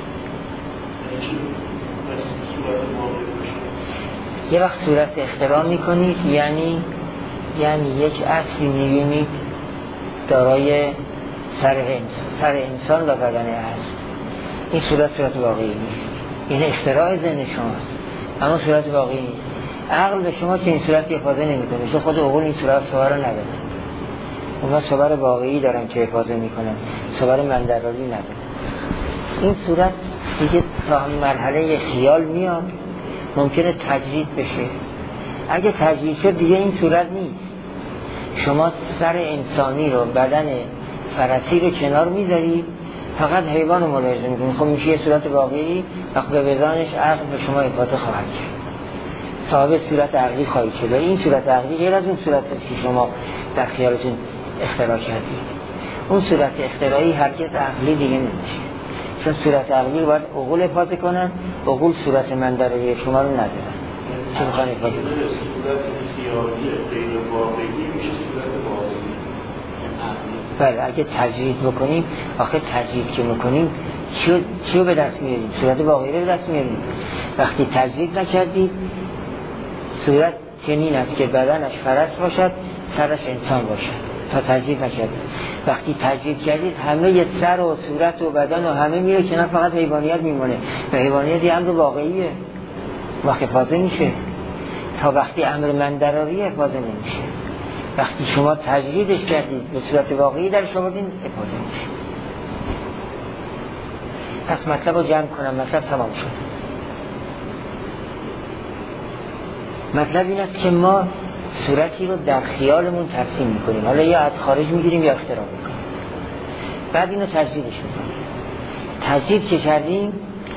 یه وقت صورت اختراع میکنید یعنی یعنی یک اصلی میبینید دارای سر انسان, سر انسان و بدن اصل. این صورت صورت واقعی نیست، این اختراع ذهن شماست، اما صورت واقعی نیست. عقل به شما چه این صورتی افاضه نمیکنه، چون خود عقول این صورت صور رو نداره. اونا صور واقعی دارن که افاضه میکنن، صور مندراری نداره. این صورت دیگه تا مرحله خیال میاد، ممکنه تجدید بشه. اگه تجدید شد دیگه این صورت نیست. شما سر انسانی رو، بدن فرسی رو کنار میذارید، فقط حیوان رو ملاحظه میکنید. خب میشه یه صورت واقعی و به وزانش عقل به شما افاضه خواهد کرد، صاحب صورت عقلی خواهید شد. این صورت عقلی غیر از اون صورت است که شما در خیالتون اختراع کردید. اون صورت اختراعی هرگز عقلی دیگه نمیشه. چون صورت عقلی رو باید عقول افاظه کنن، عقول صورت منظره شما رو ندارن. چه میخوان افاظه کنن؟
صورت خیالی غیر واقعی میشه صورت واقعی.
بله اگه تجرید بکنیم، آخه تجرید که میکنیم چیو, چیو به دست میاریم؟ صورت واقعی رو به دست میاریم. وقتی تجرید نکردید صورت چنین است که بدنش فرس باشد سرش انسان باشد تا تجرید نکردید. وقتی تجرید کردید همه سر و صورت و بدن و همه میره که نه فقط حیوانیت میمونه و حیوانیت یه امر واقعیه وقتی حفاظه میشه. تا وقتی امر مندراری حفاظه نمیشه. وقتی شما تجریدش کردید به صورت واقعی در شما دین حفاظه میشه. پس مطلب رو جمع کنم، مطلب تمام شد. مطلب این است که ما صورتی رو در خیالمون ترسیم میکنیم، حالا یا از خارج میگیریم یا اختراع میکنیم، بعد اینو تجریدش میکنیم. تجرید که کردیم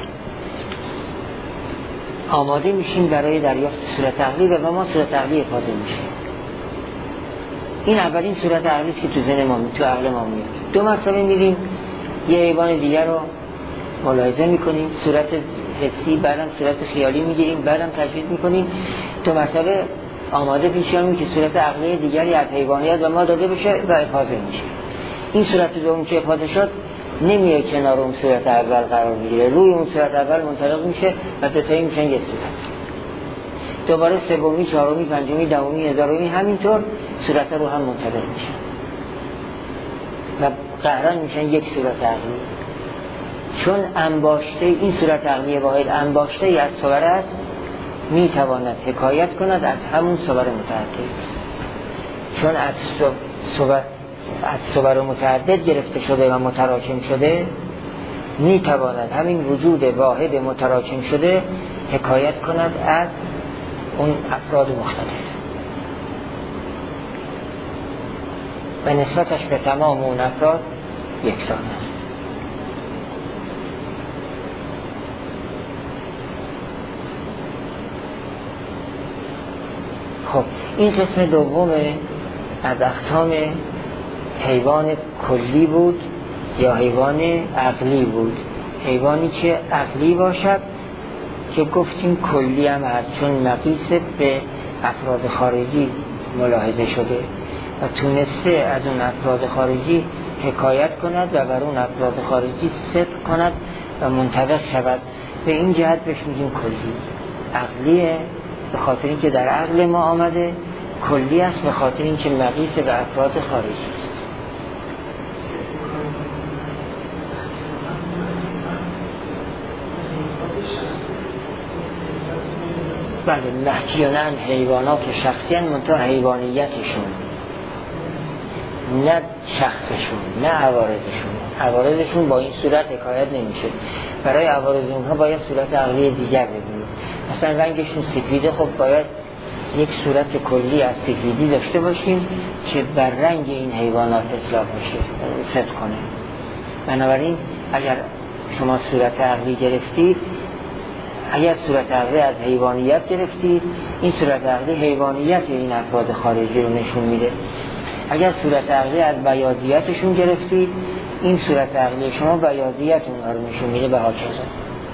آماده میشیم برای دریافت صورت عقلی و ما صورت عقلی حفاظه میشه. این اولین صورت عقلی که تو ذهن ما تو عقل ما میاد. دو مرتبه میریم یه حیوان دیگر رو ملاحظه میکنیم، صورت حسی، بعدم صورت خیالی میگیریم، بعدم تجرید میکنیم. دو مرتبه آماده پیشیامیم که صورت عقلی دیگری از حیوانیت و ما داده بشه و حفاظه میشه. این صورت دوم که حفاظه شد نمیه کنار اون صورت اول قرار میگیره، روی اون صورت اول منطلق میشه و دوتایی میشن یه صورت. دوباره سومی، چهارمی، پنجمی، دهمی، هزارمی همینطور صورت رو هم منطلق میشن و قهران میشن یک صورت عقلی. چون انباشته این صورت عقلی واحد انباشته ای از صور است، میتواند حکایت کند از همون صور متعدد. چون از صور از صور متعدد گرفته شده و متراکم شده، میتواند همین وجود واحد متراکم شده حکایت کند از اون افراد مختلف و نسبتش به تمام اون افراد یکسان است. خب این قسم دوم از اقسام حیوان کلی بود یا حیوان عقلی بود. حیوانی که عقلی باشد که گفتیم کلی هم هست، چون مقیس به افراد خارجی ملاحظه شده و تونسته از اون افراد خارجی حکایت کند و بر اون افراد خارجی صدق کند و منطبق شود. به این جهت بهش میگیم کلی. عقلیه به خاطر اینکه در عقل ما آمده، کلی است به خاطر اینکه مقیس به افراد خارجی است. بله محکیانن حیوانات شخصی هستند منتها حیوانیتشون نه شخصشون نه عوارضشون. عوارضشون با این صورت حکایت نمیشه. برای عوارض اونها باید صورت عقلی دیگر ببینیم. مثلا رنگشون سفیده، خب باید یک صورت کلی از سفیدی داشته باشیم که بر رنگ این حیوانات اطلاق میشه صدق کنه. بنابراین اگر شما صورت عقلی گرفتید، اگر صورت عقلی از حیوانیت گرفتید، این صورت عقلی حیوانیت این افراد خارجی رو نشون میده. اگر صورت عقلی از بیاضیتشون گرفتید، این صورت عقلی شما بیاضیت اونها رو نشون میده به هاکذا.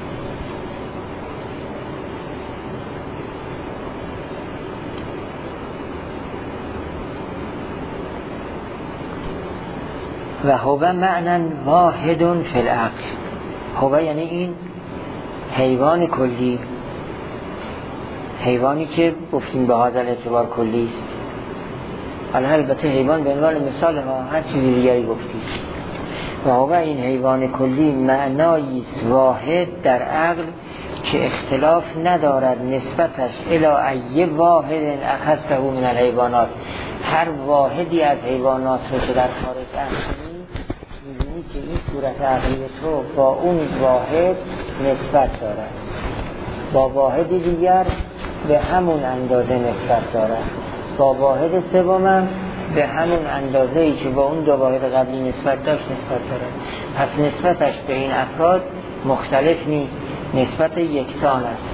و هو معنی واحد فی العقل. هو یعنی این حیوان کلی، حیوانی که گفتیم به هذا اعتبار کلی است. حالا البته حیوان به عنوان مثال ها هر چیزی دیگری گفتید. و هو این حیوان کلی معنایی است واحد در عقل که اختلاف ندارد نسبتش الی ای واحد اخذته من الحیوانات. هر واحدی از حیوانات رو که در خارج عقل می‌بینی که این صورت عقلی تو با اون واحد نسبت دارد، با واحد دیگر به همون اندازه نسبت دارد، با واحد سوم به همون اندازه‌ای که با اون دو واحد قبلی نسبت داشت نسبت دارد. پس نسبتش به این افراد مختلف نیست، نسبت یکسان است.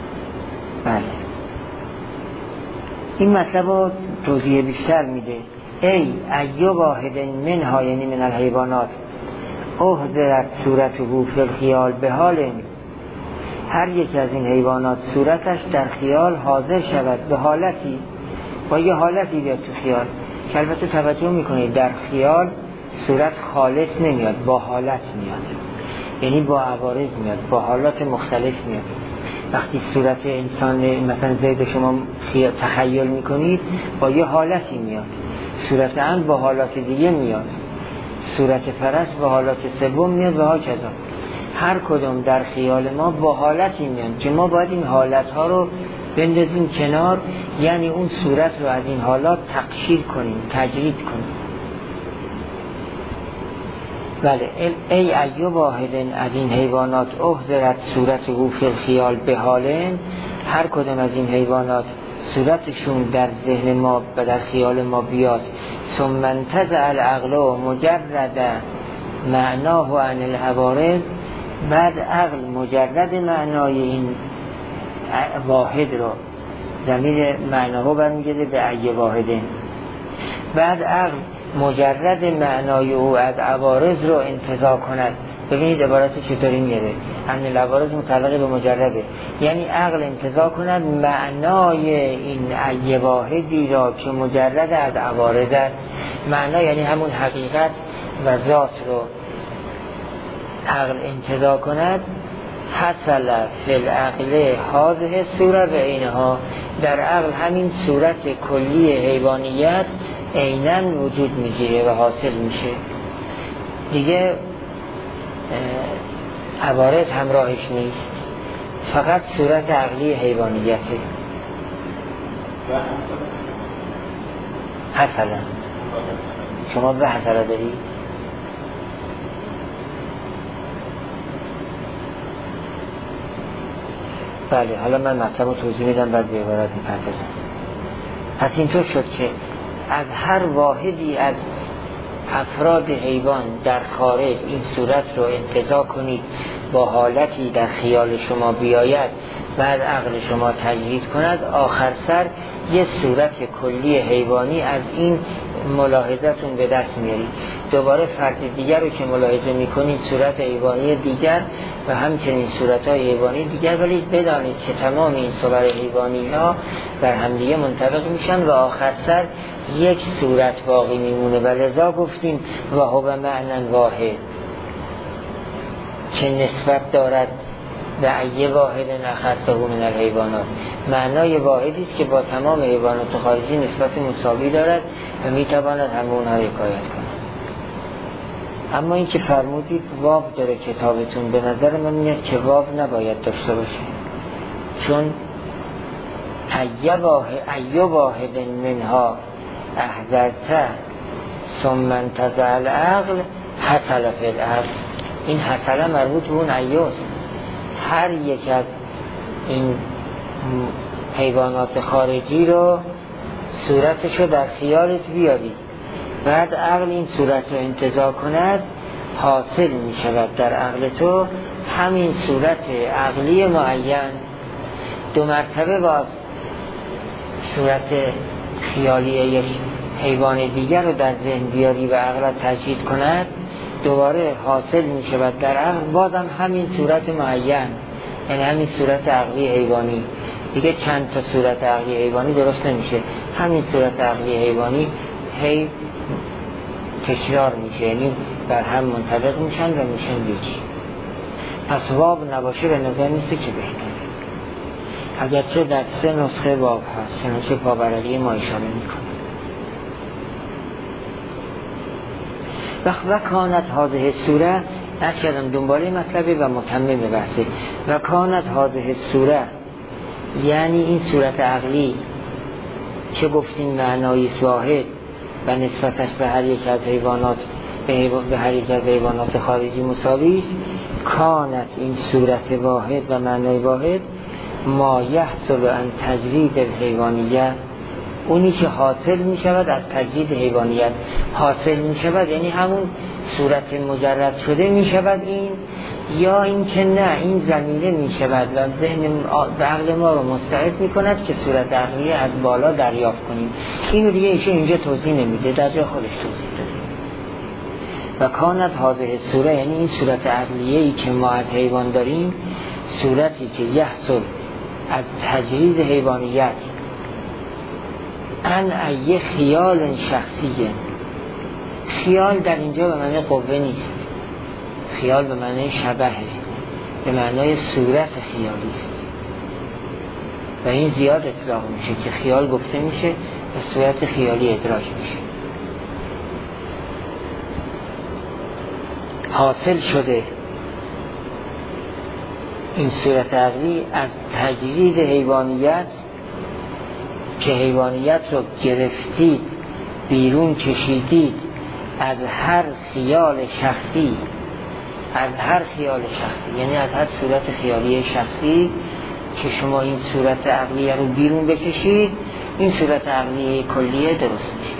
بله این مطلب رو توضیح بیشتر میده ای ای واحد منها، یعنی من الحیوانات، احضرت صورته فی الخیال به حال، هر یک از این حیوانات صورتش در خیال حاضر شود به حالتی، با یه حالتی بیاد تو خیال، که البته توجه میکنید در خیال صورت خالص نمیاد، با حالت میاد، یعنی با عوارض میاد، با حالات مختلف میاد. وقتی صورت انسان مثلا زید شما تخیل میکنید با یه حالتی میاد، صورت عن با حالات دیگه میاد، صورت فرس با حالات سوم میاد و ها کذا. هر کدوم در خیال ما با حالتی میاد که ما باید این حالتها رو بندازیم کنار، یعنی اون صورت رو از این حالات تقشیر کنیم، تجرید کنیم. بله، ای ای واحد از این حیوانات احضرت صورته فی الخیال به حالن، هر کدوم از این حیوانات صورتشون در ذهن ما و در خیال ما بیاد، ثم انتزع العقل مجرد معناه عن العوارض، بعد عقل مجرد معنای این واحد رو، ضمیر معناه برمیگرده به ای واحدن، بعد عقل مجرد معنای او از عوارض رو انتزاع کند. ببینید عبارت چطوری میاره، ان العوارض متعلق به مجرده، یعنی عقل انتزاع کند معنای این ای واحدی را که مجرد از عوارض است. معنا یعنی همون حقیقت و ذات رو عقل انتزاع کند. حصل فی العقل هذه صوره و اینها، در عقل همین صورت کلی حیوانیت عیناً وجود میگیره و حاصل میشه، دیگه عوارض همراهش نیست، فقط صورت عقلی حیوانیته. حصلا شما به حصلا داری؟ بله، حالا من مطلب رو توضیح میدم بعد به عبارت میپردازم. پس اینطور شد که از هر واحدی از افراد حیوان در خارج این صورت رو انتزاع کنید، با حالتی در خیال شما بیاید، بعد عقل شما تجرید کند، آخر سر یه صورت کلی حیوانی از این ملاحظتون به دست میارید. دوباره فرد دیگر رو که ملاحظه میکنید صورت حیوانی دیگر و همچنین صورت‌های حیوانی دیگر، ولی بدانید که تمام این صور حیوانی ها بر همدیگه منطبق میشن و آخر سر یک صورت باقی میمونه، و لذا گفتیم و هو معنی واحد که نسبت دارد به ای واحد اخذته من الحیوانات، معنای واحدی است که با تمام حیوانات خارجی نسبت مساوی دارد و میتواند همه اونها حکایت کند. اما این که فرمودید واو داره کتابتون، به نظر من میاد که واو نباید داشته باشه، چون ای واحد ای واحد منها احضرته ثم انتزع العقل حصل فی العقل، این حصله مربوط به اون ایوست. هر یک از این حیوانات خارجی رو صورتشو در خیالت بیاری، بعد عقل این صورت رو انتزاع کند، حاصل می شود در عقل تو همین صورت عقلی معین. دو مرتبه با صورت خیالی یک حیوان دیگر رو در ذهن بیاری و عقل تجدید کند، دوباره حاصل می شود در عقل بازم همین صورت معین، یعنی همین صورت عقلی حیوانی. دیگه چند تا صورت عقلی حیوانی درست نمیشه، همین صورت عقلی حیوانی هی تکرار میشه، یعنی بر هم منطبق میشن و میشن یکی. پس واو نباشه به نظر نیسته که بهتره، اگرچه در سه نسخه واو هست، چنانچه پاورقی ما اشاره میکنه. و کانت هذه سوره، نکردم دنباله مطلبه و متمم بحثه، و کانت هذه سوره یعنی این صورت عقلی که گفتیم معنای واحد و نسبتش به هر یک از حیوانات به هر یک از حیوانات خارجی مساوی، کانت این صورت واحد و معنای واحد ما یحصل عن تجرید الحیوانیت، اونی که حاصل می شود از تجرید حیوانیت، حاصل می شود یعنی همون صورت مجرد شده می شود این یا اینکه نه، این زمینه می شود و ذهن و عقل ما رو مستعد می کند که صورت عقلیه از بالا دریافت کنیم. اینو دیگه ایشون اینجا توضیح نمیده، در جای خودش توضیح داده. و کانت حاضر صوره، یعنی این صورت عقلیه‌ای که ما از حیوان داریم، صورتی که یحصل از تجرید حیوانیت ان ای خیال شخصیه. خیال در اینجا به معنی قوه نیست، خیال به معنی شبهه، به معنی صورت خیالی است و این زیاد اطلاق میشه که خیال گفته میشه و صورت خیالی ادراج میشه. حاصل شده این صورت عقلی از تجرید حیوانیت که حیوانیت رو گرفتید، بیرون کشیدید از هر خیال شخصی، از هر خیال شخصی، یعنی از هر صورت خیالی شخصی که شما این صورت عقلیه رو بیرون بکشید، این صورت عقلیه کلیه درست میشه.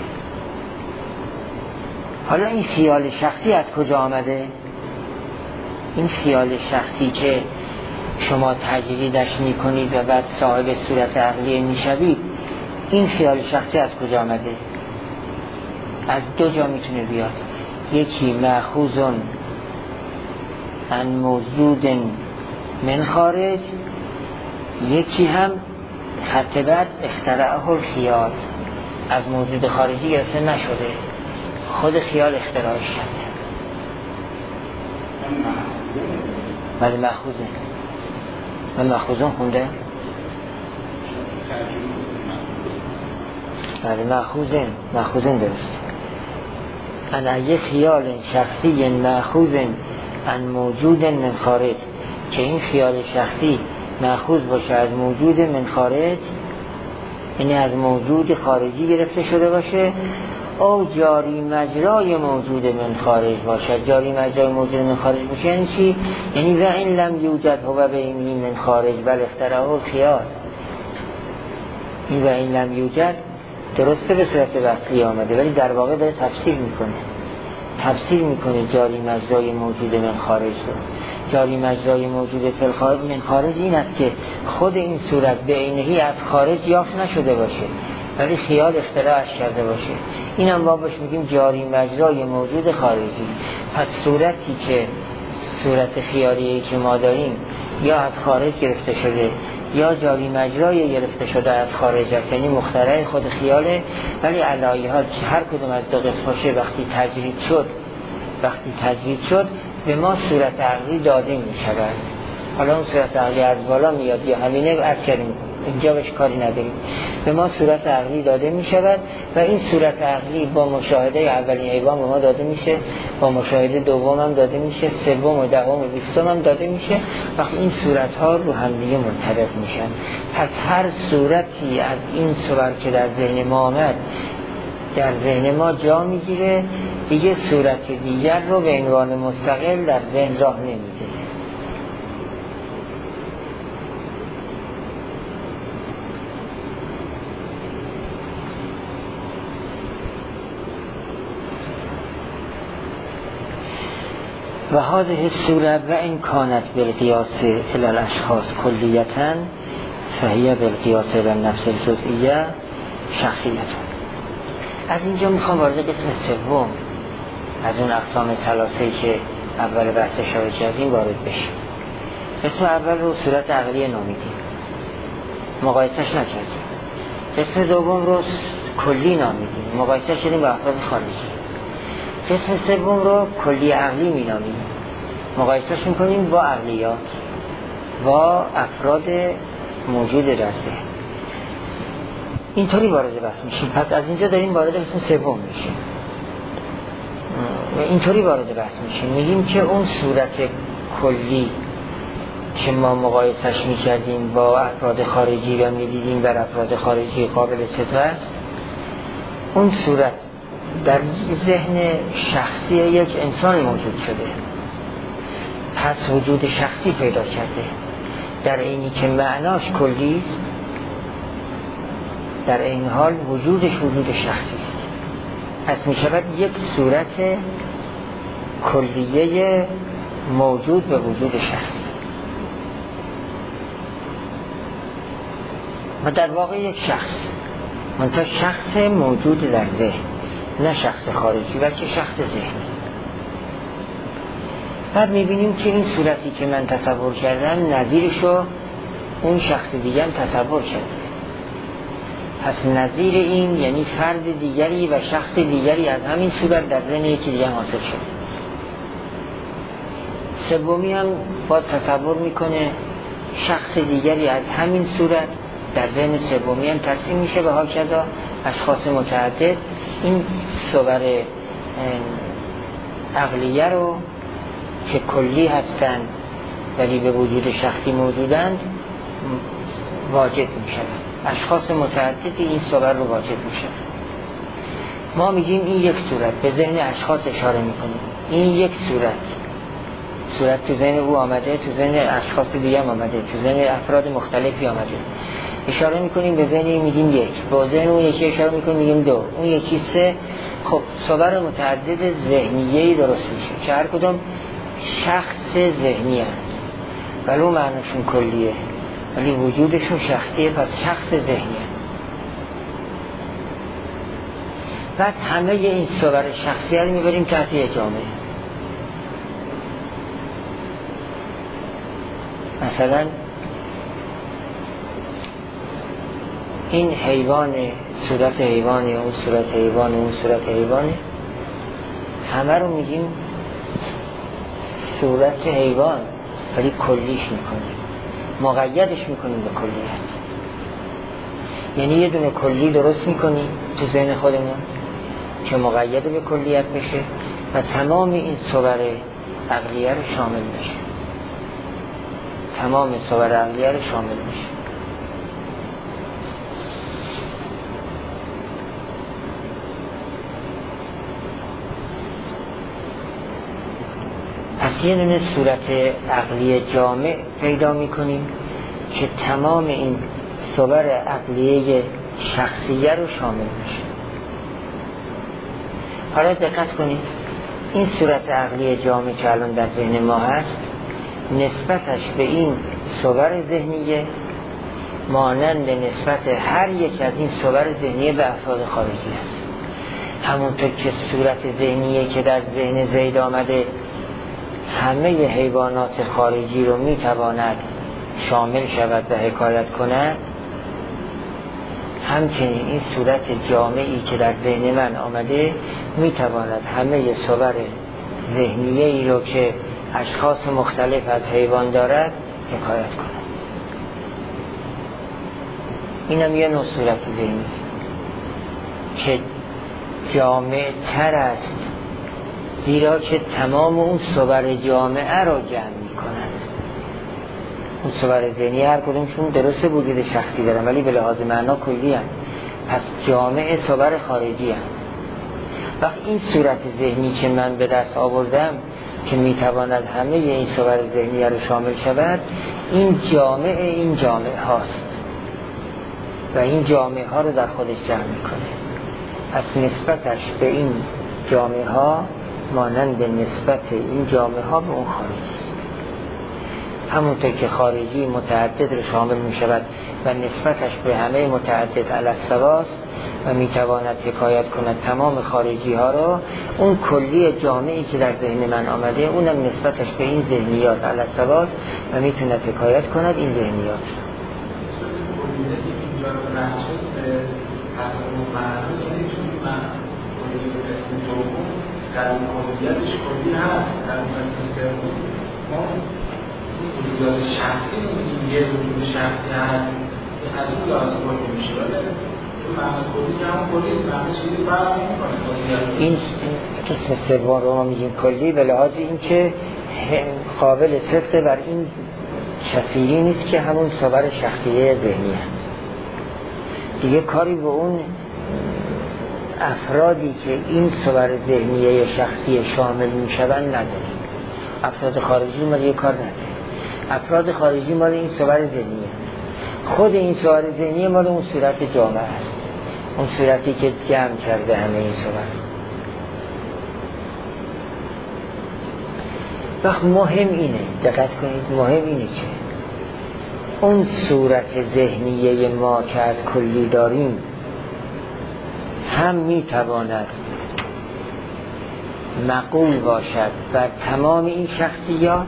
حالا این خیال شخصی از کجا آمده؟ این خیال شخصی که شما تجریدش میکنید و بعد صاحب صورت عقلیه میشوید، این خیال شخصی از کجا آمده؟ از دو جا میتونه بیاد. یکی مأخوذن ان موجود من خارج، یکی هم خط بعد اخترعه الخیال، از موجود خارجی گرفته نشده، خود خیال اختراعش کرده. ولی مأخوذه من مأخوذن خونده؟ ولی مأخوذن مأخوذن درست. ان ای خیال شخصی مأخوذن ان موجود من خارج، که این خیال شخصی مأخوذ باشه از موجود من خارج، یعنی از موجود خارجی گرفته شده باشه، او جاری مجرای موجود من خارج باشه. جاری مجرای موجود من خارج باشه یعنی چی؟ یعنی و این لم یوجد هو بینی من خارج بل اخترعه خیال. این و این لم یوجد درسته به صورت وصلی آمده، ولی در واقع داره تفسیر میکنه تفسیر میکنه جاری مجرای موجود من خارج رو. جاری مجرای موجود فلخارج من خارج این است که خود این صورت به عینهی از خارج یافت نشده باشه، ولی خیال اختراعش کرده باشه. این هم بابش میگیم جاری مجرای موجود خارجی. پس صورتی که صورت خیالیه که ما داریم یا از خارج گرفته شده یا جاری مجرای گرفته شده از خارج است، یعنی مخترع خود خیاله، ولی علایه ها هر کدوم از دو قسم باشه وقتی تجرید شد وقتی تجرید شد به ما صورت عقلی داده می شود. حالا اون صورت عقلی از بالا میاد یا همینه از کردیم، اینجا بهش کاری نداریم. به ما صورت عقلی داده می شود و این صورت عقلی با مشاهده اولین حیوان به ما داده میشه، با مشاهده دوم هم داده میشه، سوم و دهم و بیستم هم داده میشه. وقتی این صورت ها رو هم دیگه مرتبط میشن، پس هر صورتی از این صور که در ذهن ما آمد در ذهن ما جا میگیره، دیگه صورت دیگر رو به عنوان مستقل در ذهن راه نمیده. و هذه الصوره و این کانت بالقیاس الی الاشخاص کلیتا فهی بالقیاس الی النفس الجزئیه شخصیت. از اینجا میخوام وارد قسم سوم از اون اقسام ثلاثه‌ای که اول بحث اشاره کردیم وارد بشیم. قسم اول رو صورت عقلی نامیدیم، مقایسهش نکردیم. قسم دوم رو کلی نامیدیم، مقایسهش کردیم با افراد خارجی. قسم سوم رو کلی عقلی مینامیم، مقایسهش میکنیم با عقلیات با افراد موجود در ذهن. اینطوری وارد بحث میشیم. پس از اینجا داریم وارد قسم سوم میشیم و اینطوری وارد بحث میشیم. میگیم که اون صورت کلی که ما مقایسهش میکردیم با افراد خارجی و میدیدیم بر افراد خارجی قابل ستو است، اون صورت در ذهن شخصی یک انسان موجود شده، پس وجود شخصی پیدا کرده، در اینی که معناش کلی است، در این حال وجودش وجود شخصی است. پس می شود یک صورت کلیه موجود به وجود شخص و در واقع یک شخص، منتها شخص موجود در ذهن، نه شخص خارجی بلکه شخص ذهنی. بعد میبینیم که این صورتی که من تصور کردم نظیرشو اون شخص دیگه هم تصور کرده. پس نظیر این یعنی فرد دیگری و شخص دیگری از همین صورت در ذهن یکی دیگه حاصل شده. سومی هم باز تصور میکنه شخص دیگری از همین صورت در ذهن سومی هم ترسیم میشه و هاکذا اشخاص متعدد این صور عقلیه رو که کلی هستند ولی به وجود شخصی موجودند واجد میشن. اشخاص متعددی این صور رو واجد میشن. ما میگیم این یک صورت، به ذهن اشخاص اشاره میکنیم. این یک صورت، صورت تو ذهن او آمده، تو ذهن اشخاص دیگه هم آمده، تو ذهن افراد مختلفی آمده. اشاره میکنیم به ذهن میگیم یک، با ذهن اون یکی اشاره میکنیم میگیم دو، اون یکی سه. خب صور متعدد ذهنیه‌ای درست میشه که هر کدوم شخص ذهنی هست ولو معنیشون کلیه ولی وجودشون شخصیه، پس شخص ذهنی هست. بعد همه این صور شخصیه رو میبریم تحت یک جامعه. مثلا این حیوان، صورت حیوانی، اون صورت حیوان، اون صورت حیوانی، همه رو میگیم صورت حیوان ولی کلیش میکنیم، مقیدش میکنیم به کلیت. یعنی یه دونه کلی درست میکنیم تو ذهن خودمون که مقید به کلیت بشه و تمام این صور عقلیه رو شامل بشه، تمام صور عقلیه رو شامل بشه. پس یه دونه صورت عقلی جامع پیدا میکنیم که تمام این صور عقلیه شخصیه رو شامل میشه. حالا دقت کنید، این صورت عقلی جامع که الان در ذهن ما هست نسبتش به این صور ذهنیه مانند نسبت هر یک از این صور ذهنیه به افراد خارجی هست. همونطور که صورت ذهنیه که در ذهن زید آمده همه حیوانات خارجی رو میتواند شامل شود و حکایت کند، همچنین این صورت جامعی که در ذهن من آمده میتواند همه صور ذهنیه ای رو که اشخاص مختلف از حیوان دارد حکایت کند. اینم یه نوع صورت ذهنی که جامع تر است، زیرا که تمام اون صور جامعه را جمع می کنند. اون صور ذهنی هر کدومشون درست وجود شخصی دارن ولی به لحاظ معنا کلی هست. پس جامعه صور خارجی هست. وقت این صورت ذهنی که من به دست آوردم که می تواند همه این صور ذهنی رو شامل شود، این جامعه این جامعه هاست و این جامعه ها رو در خودش جمع می کنه. پس نسبتش به این جامعه ها مانند نسبت این جامعه ها به اون خارجی است. همونطور که خارجی متعدد رو شامل می شود و نسبتش به همه متعدد علی السواست و می تواند حکایت کند تمام خارجی ها رو، اون کلی جامعی که در ذهن من آمده اونم نسبتش به این ذهنیات علی السواست و می تواند حکایت کند این ذهنیات.
در این کلیتش کلی هست، در این کلیتش ما وجودات شخصی رو میگیم یه وجود شخصی هست از اون لازم کلی میشه، ولی تو معنی کلی که همون کلیست، معنی چیزی فرق نمی‌کنه.
این قسم سوم رو ما میگیم کلی به لحاظ این که قابل صدق بر این کثیری نیست که همون صور شخصیه ذهنی هست. دیگه کاری به اون افرادی که این صور ذهنیه شخصی شامل میشوند نداریم. افراد خارجی ما دیگه کار نداریم. افراد خارجی مال این صور ذهنیه، خود این صور ذهنیه مال اون صورت جامعه است، اون صورتی که جمع کرده همه این صور. وقت مهم اینه، دقت کنید، مهم اینه که اون صورت ذهنیه ما که از کلی داریم هم میتواند مقول باشد بر تمام این شخصیات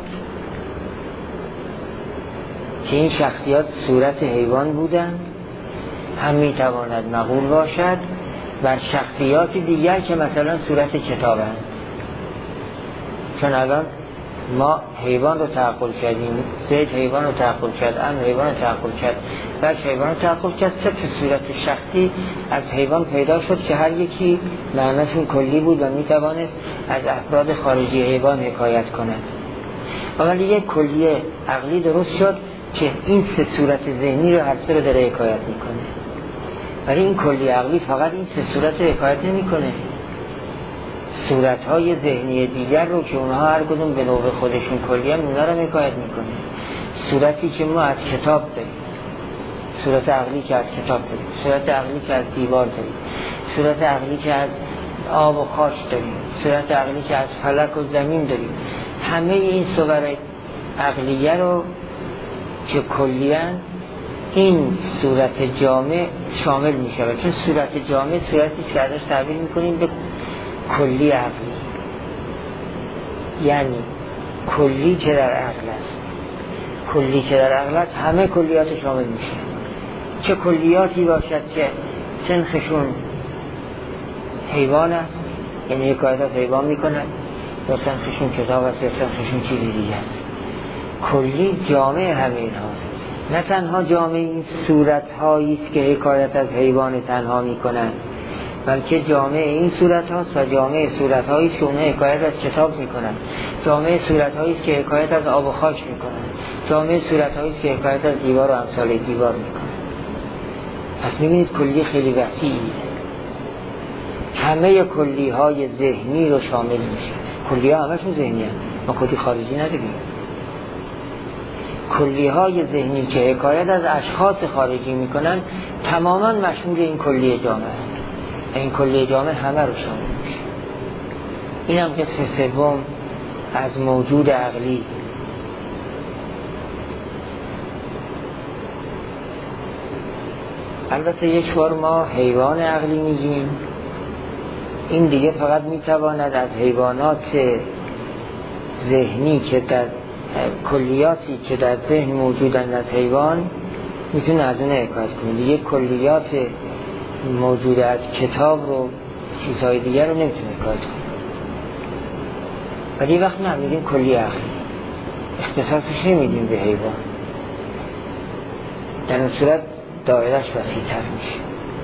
که این شخصیات صورت حیوان بودن، هم میتواند مقول باشد بر شخصیات دیگر که مثلا صورت کتاب هست. چون الان ما حیوان رو تعقل کردیم، زید حیوان رو تعقل کرد، ام حیوان رو تعقل کرد، بلش حیوان رو تعقل کرد، سه صورت شخصی از حیوان پیدا شد که هر یکی معناشون کلی بود و میتوانست از افراد خارجی حیوان حکایت کند. ولی یک کلی عقلی درست شد که این سه صورت ذهنی رو هر سه رو داره حکایت میکنه. ولی این کلی عقلی فقط این سه صورت رو حکایت نمیکنه، صورتهای ذهنی دیگر رو که اونها هر کدوم به نوع خودشون کلی هم اونها رو حکایت میکنه. صورتی که ما از کتاب داریم، صورت عقلی که از کتاب داریم، صورت عقلی که از دیوار داریم، صورت عقلی که از آب و خاک داریم، صورت عقلی که از فلک و زمین داریم، همه این صور عقلیه رو که کلیان این صورت جامع شامل می شود. چون صورت جامع صورتی که ازش تعبیر می کنیم به کلی عقلی، یعنی کلی که در عقل است. کلی که در عقل است همه کلیات شامل می شود. چه کلیاتی باشد که سنخشون حیوان است، یعنی حکایت از حیوان می کند، یا سنخشون کتاب است، یا سنخشون چیزی دیگه است. کلی جامع همه این هاست. نه تنها جامع این صورت هایی است که حکایت از حیوان تنها می کنند، بلکه جامع این صورت هاست و جامع صورت هایی است که اونها حکایت از کتاب می کنند، جامع صورت هایی است که حکایت از آب و خاک می کنند، جامع صورت هایی است که حکایت از دیوار و امثال دیوار می کنند. پس می بینید کلی خیلی وسیعی، همه کلی های ذهنی رو شامل می شود. کلی ها همشون ذهنی هست، ما کلی خارجی نداریم. کلی های ذهنی که حکایت از اشخاص خارجی می کنند تماما مشمول این کلی جامع هست. این کلی جامع همه رو شامل میشه. این هم قسم سوم از موجود عقلی. البته یک بار ما حیوان عقلی میگیم، این دیگه فقط میتواند از حیوانات ذهنی که در کلیاتی که در ذهن موجودن از حیوان میتونه از اون حکایت کنه. دیگه کلیات موجود از کتاب رو چیزهای دیگر رو نمیتونه حکایت کنه. ولی وقت ما میگیم کلی عقلی، اختصاصش نمیدیم به حیوان، در اون صورت دایرش وسیع‌تر میشه.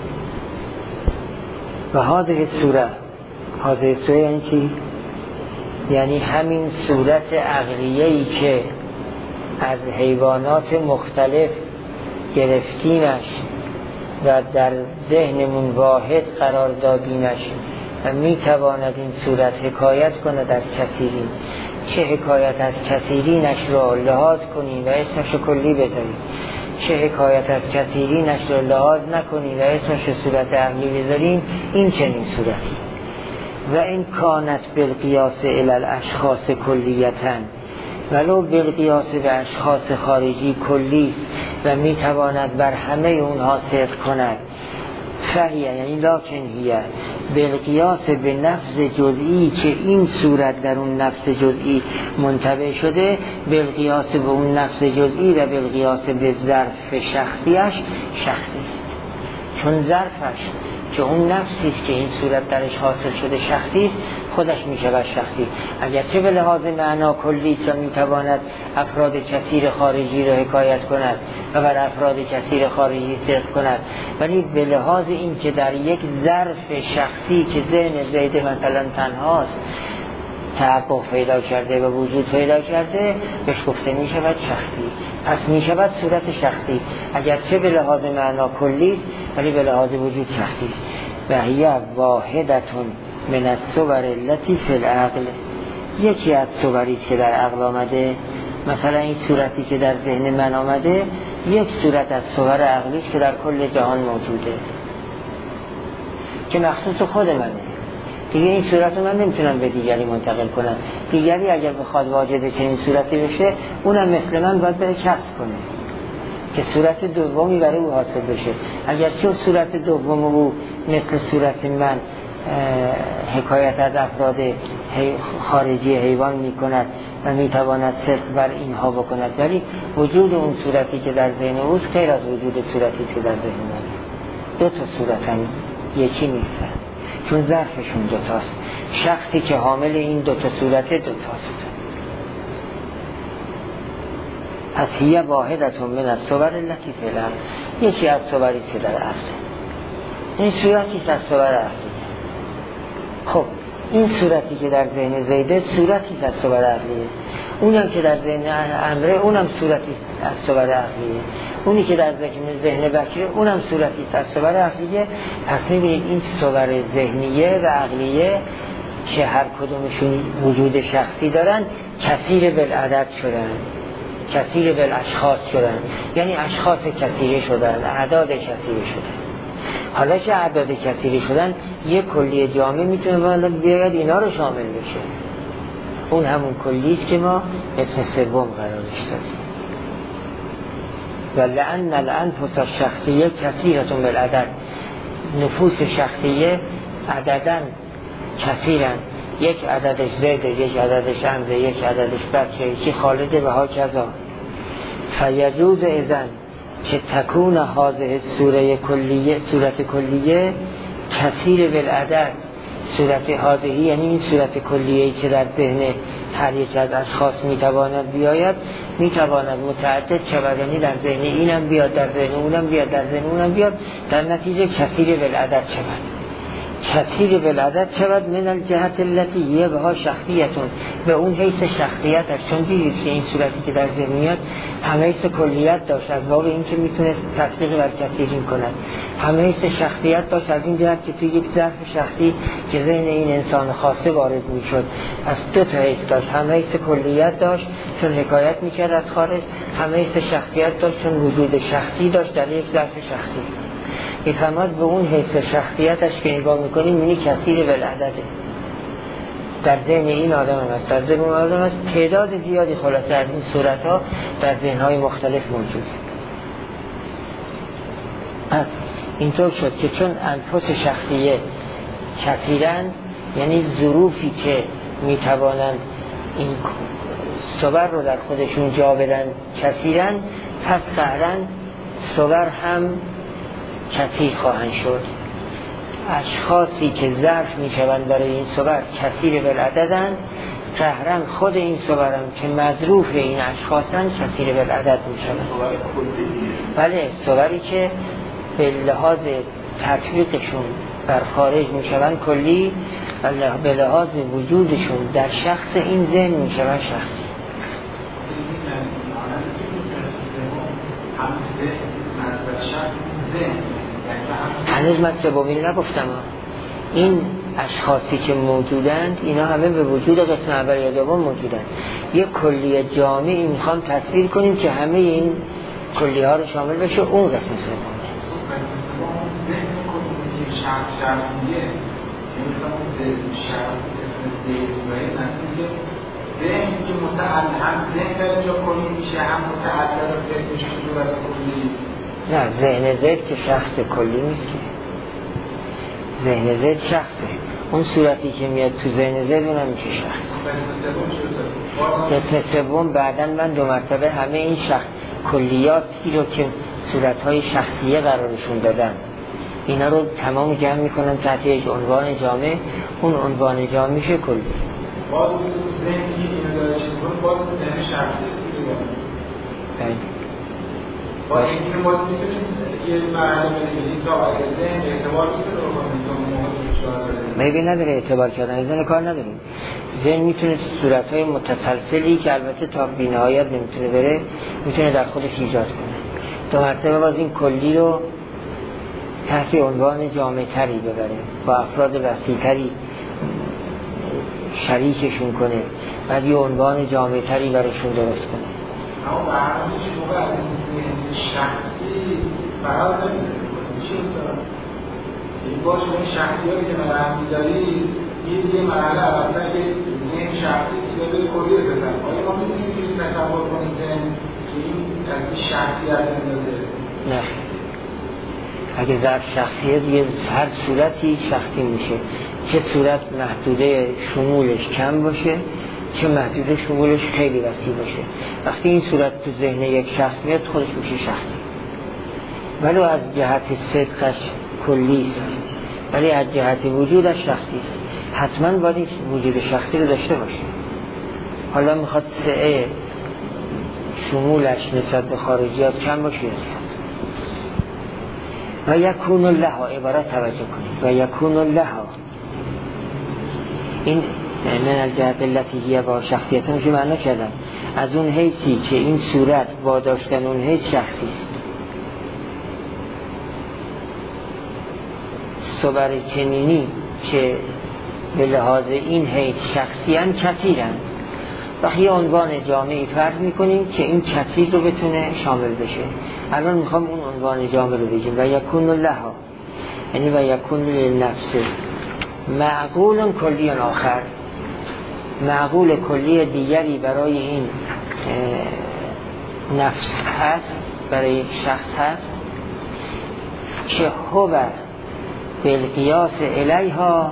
و هذه صورت، هذه صورت یعنی چی؟ یعنی همین صورت عقلیه‌ای که از حیوانات مختلف گرفتیمش و در ذهنمون واحد قرار دادیمش و میتواند این صورت حکایت کند از کثیرین. چه حکایت از کثیرینش را لحاظ کنیم و اسمش کلی بذاریم، چه حکایت از کثیرینش را لحاظ نکنیم و اسمش صورت عقلی بذاریم، این چنین صورتی. و این کانت بالقیاس الی الاشخاص کلیتن، ولو بالقیاس به اشخاص خارجی کلی و میتواند بر همه اونها صدق کند. فهیه یعنی لکن هیه بالقیاس به نفس جزئی که این صورت در اون نفس جزئی منطبع شده، بالقیاس به اون نفس جزئی و بالقیاس به ظرف شخصیش شخصی است. چون ظرفش که اون نفسی که این صورت درش حاصل شده شخصی، خودش می شود شخصی. اگرچه به لحاظ معنا کلی است و می تواند افراد کثیر خارجی را حکایت کند و بر افراد کثیر خارجی صدق کند، ولی به لحاظ این که در یک ظرف شخصی که ذهن زید مثلا تنهاست تحقق پیدا کرده و وجود پیدا کرده، بهش گفته می شود شخصی. پس می شود صورت شخصی، اگرچه به لحاظ معنا کلی است ولی به لحاظ وجود شخصی است. و هی واحدتون من الصور التي فی العقل، یکی از صوری که در عقل آمده. مثلا این صورتی که در ذهن من آمده یک صورت از صور عقلی که در کل جهان موجوده، که مخصوص خود منه. دیگه این صورت رو من نمیتونم به دیگری منتقل کنم. دیگری اگر بخواد واجد چنین صورتی بشه اونم مثل من باید بره کسب کنه که صورت دومی برای او حاصل بشه. اگر چون صورت دوم او مثل صورت من حکایت از افراد خارجی حیوان می کند و می تواند صدق بر اینها بکند، ولی وجود اون صورتی که در ذهن اوست غیر از وجود صورتی که در ذهن من. دو تا صورت هم یکی نیستن چون ظرفشون دوتاست. شخصی که حامل این دو تا صورت دوتاست. پس هیه واحدتون من از صور التي فی الارض، یکی از صوری که در عقل. این صورتی از صور عقلی. خب این صورتی که در ذهن زیده صورتی از صور عقلیه، اونم که در ذهن امره اونم صورتی از صور عقلیه، اونی که در ذهن بکره اونم صورتی از صور عقلیه. پس میبینید این صور ذهنیه و عقلیه که هر کدومشون وجود شخصی دارن کثیر بالعدد شدن، کثیر بالاشخاص شدن، یعنی اشخاص کثیره شدن، اعداد کثیره شدن. حالا که اعداد کثیره شدن یک کلیه جامع میتونه بیاید اینا رو شامل بشه. اون همون کلیست که ما اسم سوم قرارش دادیم. ولأن الانفس الشخصیه کثیرتون بالعدد، نفوس شخصیه عدداً کثیرن، یک عددش زیده، یک عددش عمده، یک عددش بچه، یکی خالده و ها کذا. فیجوز اذن که تکون هذه سوره کلیه، صورت کلیه کثیر بالعدد، صورت هذه یعنی این صورت کلیه‌ای که در ذهن هر یک از اشخاص میتواند بیاید میتواند متعدد شود، یعنی در ذهن اینم بیاد، در ذهن اونم بیاد، در ذهن اونم بیاد، در نتیجه کثیر بالعدد شود. کثیر بالعدد شود من الجهت التي یه بها شخصیتون، به اون حیث شخصیتش. چون دیدید که این صورتی که در ذهن میاد همه حیث کلیت داشت از باب این که میتونست تطبیق بر کثیرین کند، همه حیث شخصیت داشت از این جهت که توی یک ظرف شخصی که ذهن این انسان خاصه وارد میشد از دو تا حیث داشت، همه حیث کلیت داشت چون حکایت میکرد از خارج، همه حیث شخصیت داشت چون وجود شخصی داشت در یک ظرف شخصی. افهمات به اون حیث شخصیتش که نگاه میکنیم اینی کثیر بالعدده. در ذهن این آدم هم هست، در ذهن اون آدم هست، تعداد زیادی خلاصه از این صورت ها در ذهن های مختلف موجود. پس اینطور شد که چون انفس شخصیه کثیرند، یعنی ظروفی که میتوانند این صور رو در خودشون جا بدن کثیرند، پس قهرن صور هم کثیر خواهند شد. اشخاصی که ظرف می شوند برای این صور کثیر بالعددند، قهرن خود این صورم که مظروف این اشخاصن کثیر بالعدد می شوند. بله، صوری که به لحاظ تطبیقشون بر خارج می شوند کلی و به لحاظ وجودشون در شخص این ذهن می شوند شخصی. هنوز من سومی نگفتم. این اشخاصی که موجودند اینا همه به وجود قسم اول یا دوم موجودند. یک کلیه جامعی میخوام تصویر کنیم که همه این کلیه ها رو شامل بشه، اون قسم سوم.
شخص شخصیه مثلا شخص ذهن که متعدد هم ذهن در اینجا کلی میشه، هم متعدد و ذهنش صورت کلی.
نه، ذهن زید که شخص کلی نیست که. ذهن زید شخصه، اون صورتی که میاد تو ذهن زید اونم میشه شخص. قسم سوم بعداً من دو مرتبه همه این شخص کلیاتی رو که صورتهای شخصیه قرارشون دادن اینا رو تمام جمع میکنن تحت یک عنوان جامع، اون عنوان جامع میشه کلی.
باز ذهنی اینو داره شکل باز ذهن شخصی
بله.
با این باید میتونیم یه مرحله بدهیم تا اگر ذهن اعتبار میتونه رو کنیم تا موقع شاید
میبین نداره اعتبار کردن، از این کار نداریم. ذهن میتونه صورتهای متسلسلی که البته تا بی نهایت نمیتونه بره میتونه در خودش ایجاد کنه. دو مرتبه باز این کلی رو تحت عنوان جامع تری ببره، با افراد وسیع تری شریکشون کنه، بعد یه عنوان جامع تری برشون درست کنه.
اما برنامه چی موقع از این شخصی فرار نمیده چی اصلا؟ این باشه این شخصی هایی که من هم میذاری یه یه مرحله اولتر که ذهن شخصی چیزای کلی رو بزن. آیا ما میتونیم که تصور کنیم ذهن که این از شخصیت اندازه؟
نه. اگه ظرف شخصیت یه هر صورتی شخصی میشه، چه صورت محدوده شمولش کم باشه چه محدوده شمولش خیلی وسیع باشه. وقتی این صورت تو ذهن یک شخص میاد خودش میشه شخصی، ولو از جهت صدقش کلی است ولی از جهت وجودش شخصی است. حتما باید این وجود شخصی رو داشته باشه. حالا میخواد سعه شمولش نسبت به خارجیات کم باشه. و یکون لها، عبارت توجه کنید، و یکون لها، این من الجهت اللتیه با شخصیت میشه معنی کردم از اون حیثی که این صورت با داشتن اون حیث شخصی است. صور چنینی که به لحاظ این حیث شخصی هم کثیرن، وقتی عنوان جامعی فرض میکنیم که این کثیر رو بتونه شامل بشه. الان میخوام اون عنوان جامع رو بگیم و یکون لها، یعنی و یکون لنفس معقول کلی آخر، معقول کلی دیگری برای این نفس هست، برای شخص هست که هو بالقیاس الیها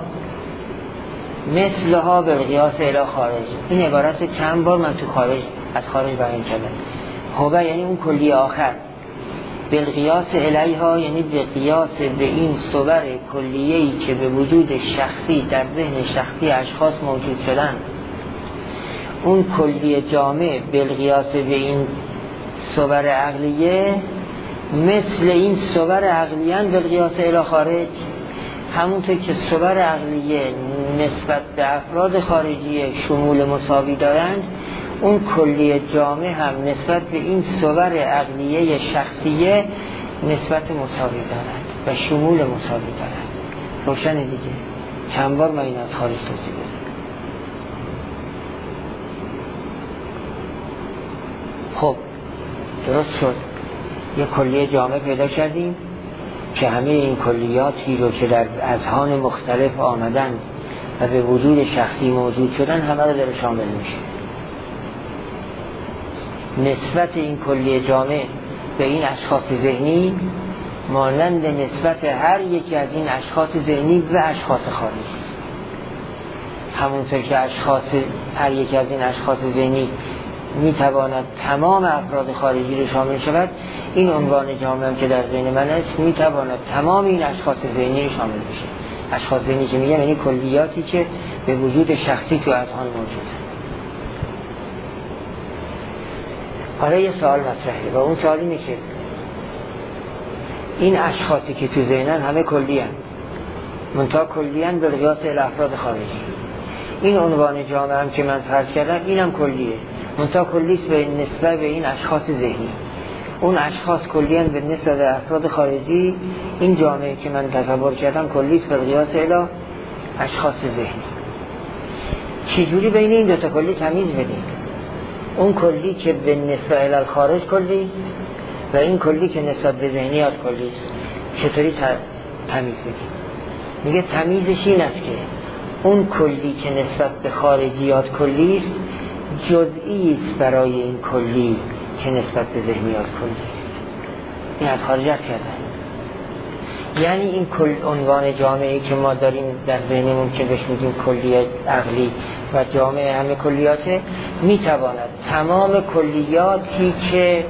مثلها بالقیاس الی خارج. این عبارت چند بار من تو خارج از خارج بیان کردم. هو یعنی اون کلی آخر، بالقیاس الیها یعنی به قیاس به این صور کلیه‌ای که به وجود شخصی در ذهن شخصی اشخاص موجود شدن، اون کلی جامع بالقیاس به این صور عقلیه مثل این صور عقلیه بالقیاس الی خارج، همونطور که صور عقلیه نسبت به افراد خارجی شمول مساوی دارند، اون کلی جامع هم نسبت به این صور عقلیه شخصیه نسبت مساوی دارند و شمول مساوی دارند. روشن دیگه؟ چند بار ما این از خارج توضیح دادم. خب درست شد، یه کلیه جامع پیدا کردیم که همه این کلیاتی رو که در اذهان مختلف آمدن و به وجود شخصی موجود شدن همه رو داره شامل میشه. نسبت این کلیه جامع به این اشخاص ذهنی مانند نسبت هر یکی از این اشخاص ذهنی و اشخاص خارجی. همونطور که اشخاص هر یکی از این اشخاص ذهنی میتواند تمام افراد خارجی رو شامل شود، این عنوان جامع هم که در ذهن من است میتواند تمام این اشخاص ذهنی رو شامل بشه. اشخاص ذهنی که میگم یعنی کلیاتی که به وجود شخصی تو اذهان موجوده. حالا یه سوال مطرحه و اون سوال اینه که این اشخاصی که تو ذهنن همه کلی هن، منتها کلی هن به قیاس الافراد خارجی. این عنوان جامعه هم که من فرض کردم اینم کلیه، منتها کلیست به نسبت به این اشخاص ذهنی. اون اشخاص کلی هن به نسبت به افراد خارجی. این جامعه که من تصور کردم کلیست به قیاس الی اشخاص ذهنی. چجوری بین این دوتا کلی تمیز بدیم؟ اون کلی که به نسبت الی خارج کلی و این کلی که نسبت به ذهنیات کلی است، چطوری تمیز بدیم؟ میگه تمیزش این است که اون کلی که نسبت به خارجیات کلی است جزئی است برای این کلی که نسبت به ذهنیات کلی است. این از خارجیت کردن. یعنی این کل عنوان جامعه که ما داریم در ذهنمون که بهش میگیم کلیات عقلی و جامعه همه کلیاته، میتواند تمام کلیاتی که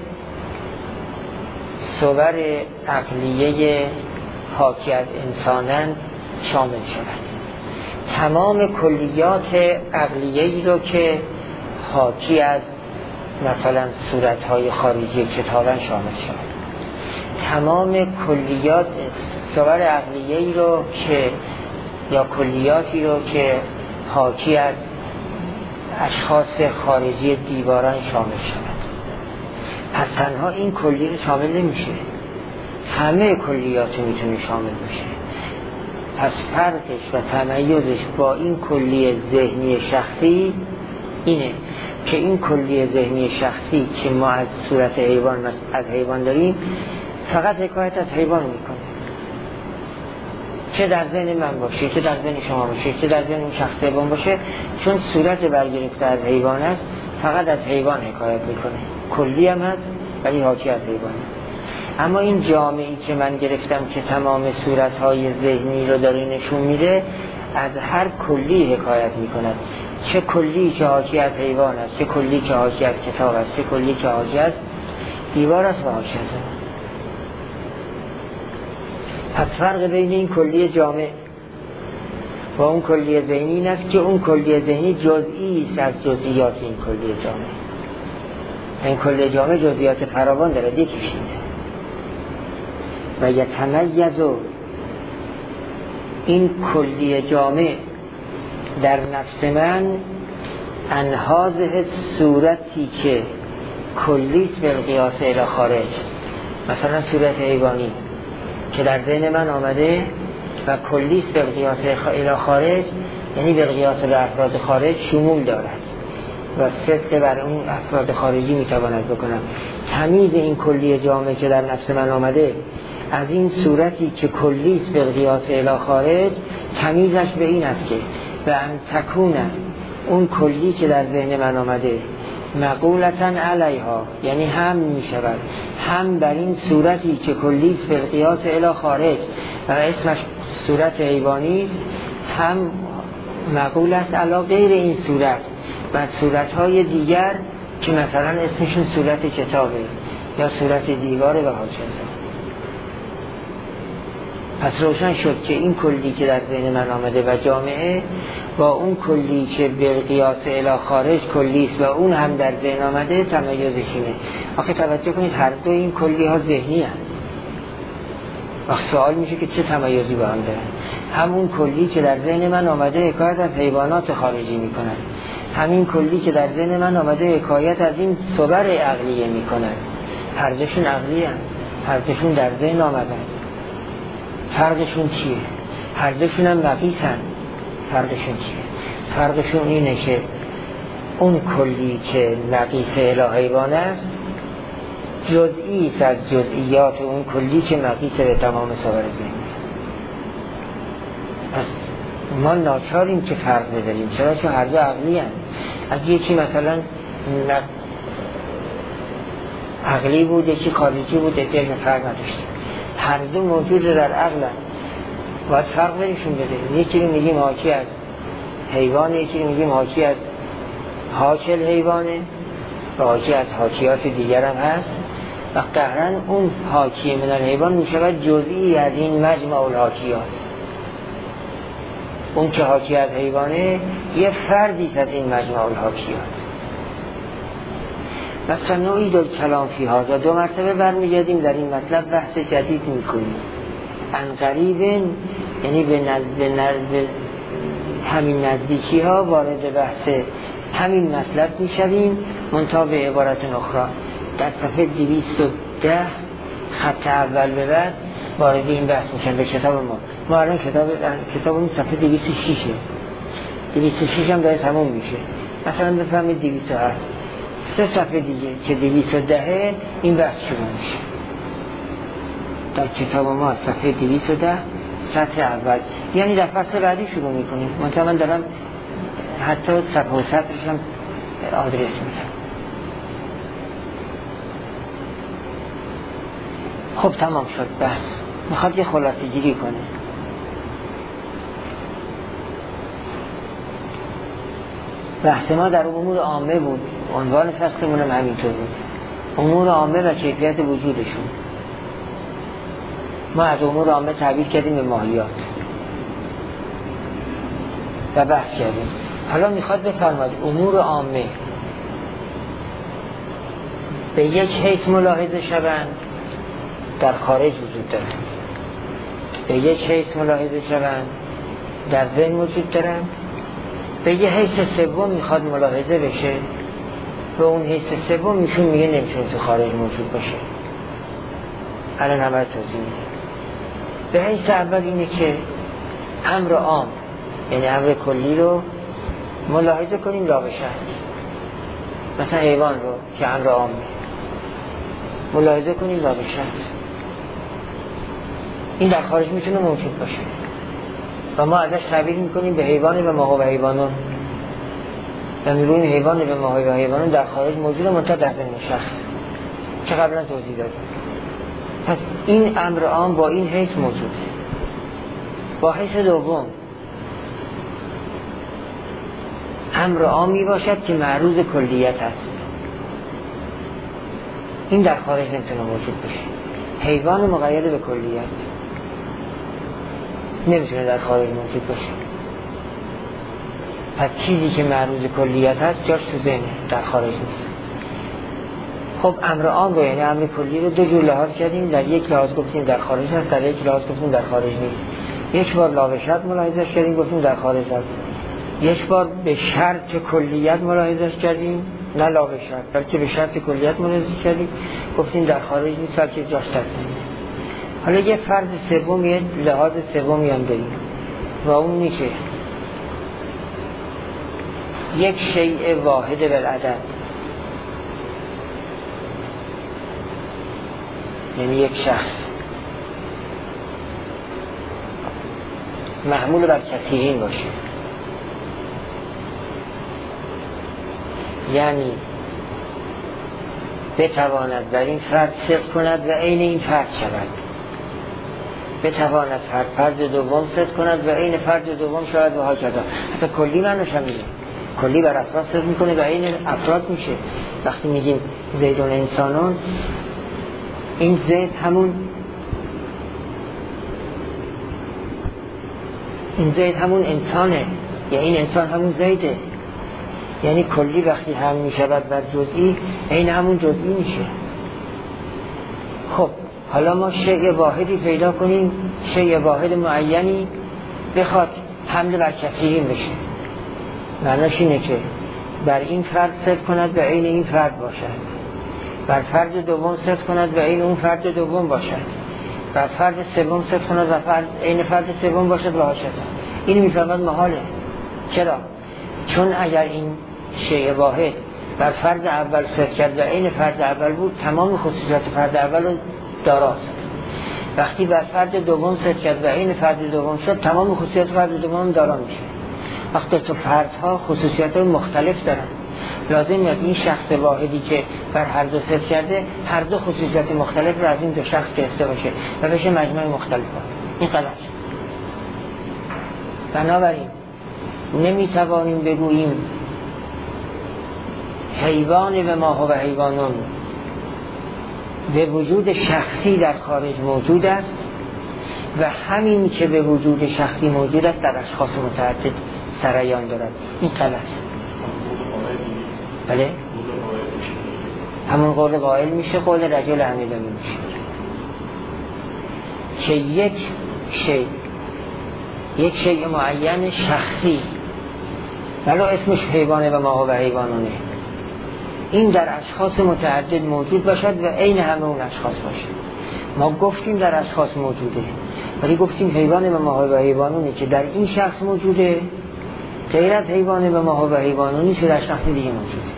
صور عقلیه حاکی از انسانند شامل شود. تمام کلیات عقلیه‌ای رو که حاکی از مثلا صورت‌های خارجی کتابن شامل شود. تمام کلیات صور عقلیه‌ای رو که یا کلیاتی رو که حاکی از اشخاص خارجی دیواران شامل شود. پس تنها این کلی رو شامل نمیشه، همه کلیات رو میتونه شامل بشه. پس فرقش و تمیزش با این کلی ذهنی شخصی اینه که این کلی ذهنی شخصی که ما از صورت حیوان از حیوان داریم فقط حکایت از حیوان میکنه. چه در ذهن من باشه، چه در ذهن شما باشه، چه در ذهن اون شخص سوم باشه، چون صورت برگرفته از حیوان است فقط از حیوان حکایت میکنه، کلی هم هست ولی حاکی از حیوان است. اما این جامعی که من گرفتم که تمام صورتهای ذهنی رو داره نشون میده، از هر کلی حکایت میکند، چه کلی که حاکی از حیوان است، چه کلی که حاکی از کتاب است، چه کلی که حاکی از دیوار است و حاکی است. پس فرق بین این کلی جامع و اون کلی ذهنی این است که اون کلی ذهنی جزئی است از جزئیات این کلی جامع. این کلی جامع جزئیات فراوان داره، یکیش اینه. و یتمیز این کلی جامع در نفس من عن هذه صورتی که کلیت به قیاس الی خارج، مثلا صورت حیوانی که در ذهن من آمده و کلیت به قیاس الی خارج، یعنی به قیاس به افراد خارج شمول دارد و صدق بر اون افراد خارجی میتواند بکنم. تمیز این کلی جامع که در نفس من آمده از این صورتی که کلیت به قیاس الی خارج، تمیزش به این است که و ان تکون اون کلی که در ذهن من آمده مقولتاً علیها، یعنی هم می شود هم بر این صورتی که کلیت به قیاس الی خارج و اسمش صورت حیوانی، هم مقول است علی غیر این صورت و صورتهای دیگر که مثلا اسمشون صورت کتابه یا صورت دیواره و حاجزه. پس روشن شد که این کلی که در ذهن من آمده و جامعه با اون کلی که به قیاس الی خارج کلی است و اون هم در ذهن آمده تمایزش اینه. آخه توجه کنید هر دو این کلی ها ذهنی هست. وقت سوال میشه که چه تمایزی با هم دارن؟ همون کلی که در ذهن من آمده حکایت از حیوانات خارجی میکنن، همین کلی که در ذهن من آمده حکایت از این صور عقلیه میکنن. هر دوشون عقلی هست، هر دوشون در ذهن آمدن. فرقشون چیه؟ هر دوشون هم مقیسن. فرقشون چیه؟ فرقشون اینه که اون کلی که مقیس الی حیوان است جزئی است از جزئیات اون کلی که مقیس به تمام صور ذهنی. پس ما ناچاریم که فرق بذاریم، چرا؟ چون هر دو عقلی هست. اگه یکی مثلا عقلی بود یکی خارجی بود یکی فرق نداشت، هر دو موجود در عقل هست، باید فرق بینشون بده. یکی رو میگیم حاکی از حیوان، یکی رو میگیم حاکی از حاکی الحیوانه و حاکی از حاکیات دیگر هم هست و قهرن اون حاکی من الحیوان میشود جزئی از این مجمع الحاکیات. اون که حاکی از حیوانه یه فردی از این مجمع الحاکیات. مثلا نوعی دو کلام فی هذا، دو مرتبه برمیگردیم در این مطلب بحث جدید میکنیم. ان قریبن یعنی به نزد نزد همین نزدیکی ها وارد بحث همین مطلب میشویم، منتها به عبارت اخرى در صفحه دویست و ده خط اول به بعد وارد این بحث میشن به کتاب ما. ما الان کتاب کتابمون صفحه دویست و شش دویست و شش هم داره تموم میشه. مثلا بفهمید دویست و هفت سه صفحه دیگه که دویست و ده این بحث شروع میشه. در کتاب ما صفحه دویست و ده سطح اول، یعنی در فصل بعدی شروع میکنیم. منطقه من دارم حتی صفحه و سطرش هم آدرس میدم. خب تمام شد بحث. میخواد یه خلاصه گیری کنه. بحث ما در امور عامه بود، عنوان فصلمون هم همینطور بود، امور عامه و کیفیت وجودشون. ما از امور عامه تعبیر کردیم به ماهیات و بحث کردیم. حالا میخواد بفرماید امور عامه به یک حیث ملاحظه شوند در خارج وجود دارند، به یک حیث ملاحظه شوند در ذهن وجود دارند، به یک حیث سوم میخواد ملاحظه بشه، به اون حیث سوم میشون میگه نمیتونه تو خارج موجود باشه. الان همه توضیح میده. به حیث اول اینه که امر عام یعنی امر کلی رو ملاحظه کنیم لا بشن، مثلا حیوان رو که امر عام ملاحظه کنیم لا بشن، این در خارج میتونه موجود باشه. و ما ازش تعبیر میکنیم به حیوان و ماهو و حیوانون و میگوییم حیوان به ماهو و حیوانون در خارج موجود منتها در ذهن شخص که قبلا توضیح دادیم. پس این امر عام با این حیث موجوده. با حیث دوم امر عامی باشد که معروض کلیت هست، این در خارج نمیتونه موجود بشه. حیوان مقید به کلیت نمیتونه در خارج موجود باشه. پس چیزی که معروض کلیت هست جاش تو ذهن، در خارج نیست. خب امر عام رو یعنی امر کلی رو دو جور لحاظ کردیم. در یک لحاظ گفتیم در خارج هست، در یک لحاظ گفتیم در خارج نیست. یک بار لا به شرط ملاحظش کردیم گفتیم در خارج هست، یک بار به شرط کلیت ملاحظش کردیم نه لا به شرط بلکه به شرط کلیت ملاحظش کردیم گفتیم در خارج نیست بلکه جاش تصمیم. حالا یه فرض سوم، یه لحاظ سومی هم داریم و اون اینه که یک شیء واحد بالعدد، یعنی یک شخص محمول بر کثیرین باشه، یعنی بتواند در این فرد صدق کند و عین این فرد شود، بتواند فرد فرد دوم صدق کند و عین فرد دوم شود و ها کذا. حتی کلی معنیش هم میگه، کلی بر افراد صدق میکنه و عین افراد میشه. وقتی میگیم زیدون انسانون، این زید همون این زید همون انسانه، یا این انسان همون زیده. یعنی کلی وقتی هم میشود بر جزئی این همون جزئی میشه. خب حالا ما شیء واحدی پیدا کنیم، شیء واحد معینی بخواد حمل بر کثیرین بشه، معناش اینه که بر این فرد صدق کند و عین این فرد باشد، بر فرد دوم صدق کند و عین اون فرد دوم باشد، بر فرد سوم صدق کند و فرد عین فرد سوم باشد و هاشد. این میفهمد محاله. چرا؟ چون اگر این شیء واحد بر فرد اول صدق کرد و عین فرد اول بود، تمام خصوصیات فرد اول رو داراست. وقتی بر فرد دوم صدق کرد و عین فرد دوم شد، تمام خصوصیات فرد دوم دارا میشه. وقتی تو فردها خصوصیات مختلف دارن، لازم است این شخص واحدی که بر هر دو صدق کرده هر دو خصوصیات مختلف را از این دو شخص گرفته باشه و بشه مجموعه مختلفه. این غلط. بنابراین نمیتوانیم بگوییم حیوان به ما و حیوانون به وجود شخصی در خارج موجود است و همین که به وجود شخصی موجود است در اشخاص متعدد سریان دارد. این غلط. بله؟ همون قول قائل میشه، قول رجل حمیدانی میشه که یک شیء یک شیء معین شخصی ولو اسمش حیوانه و ما و حیوانونه، این در اشخاص متعدد موجود باشد و عین همه اون اشخاص باشه. ما گفتیم در اشخاص موجوده، ولی گفتیم حیوان و ما و حیوانونه که در این شخص موجوده، غیر از حیوان و ما و حیوانونی که در شخص دیگه موجوده.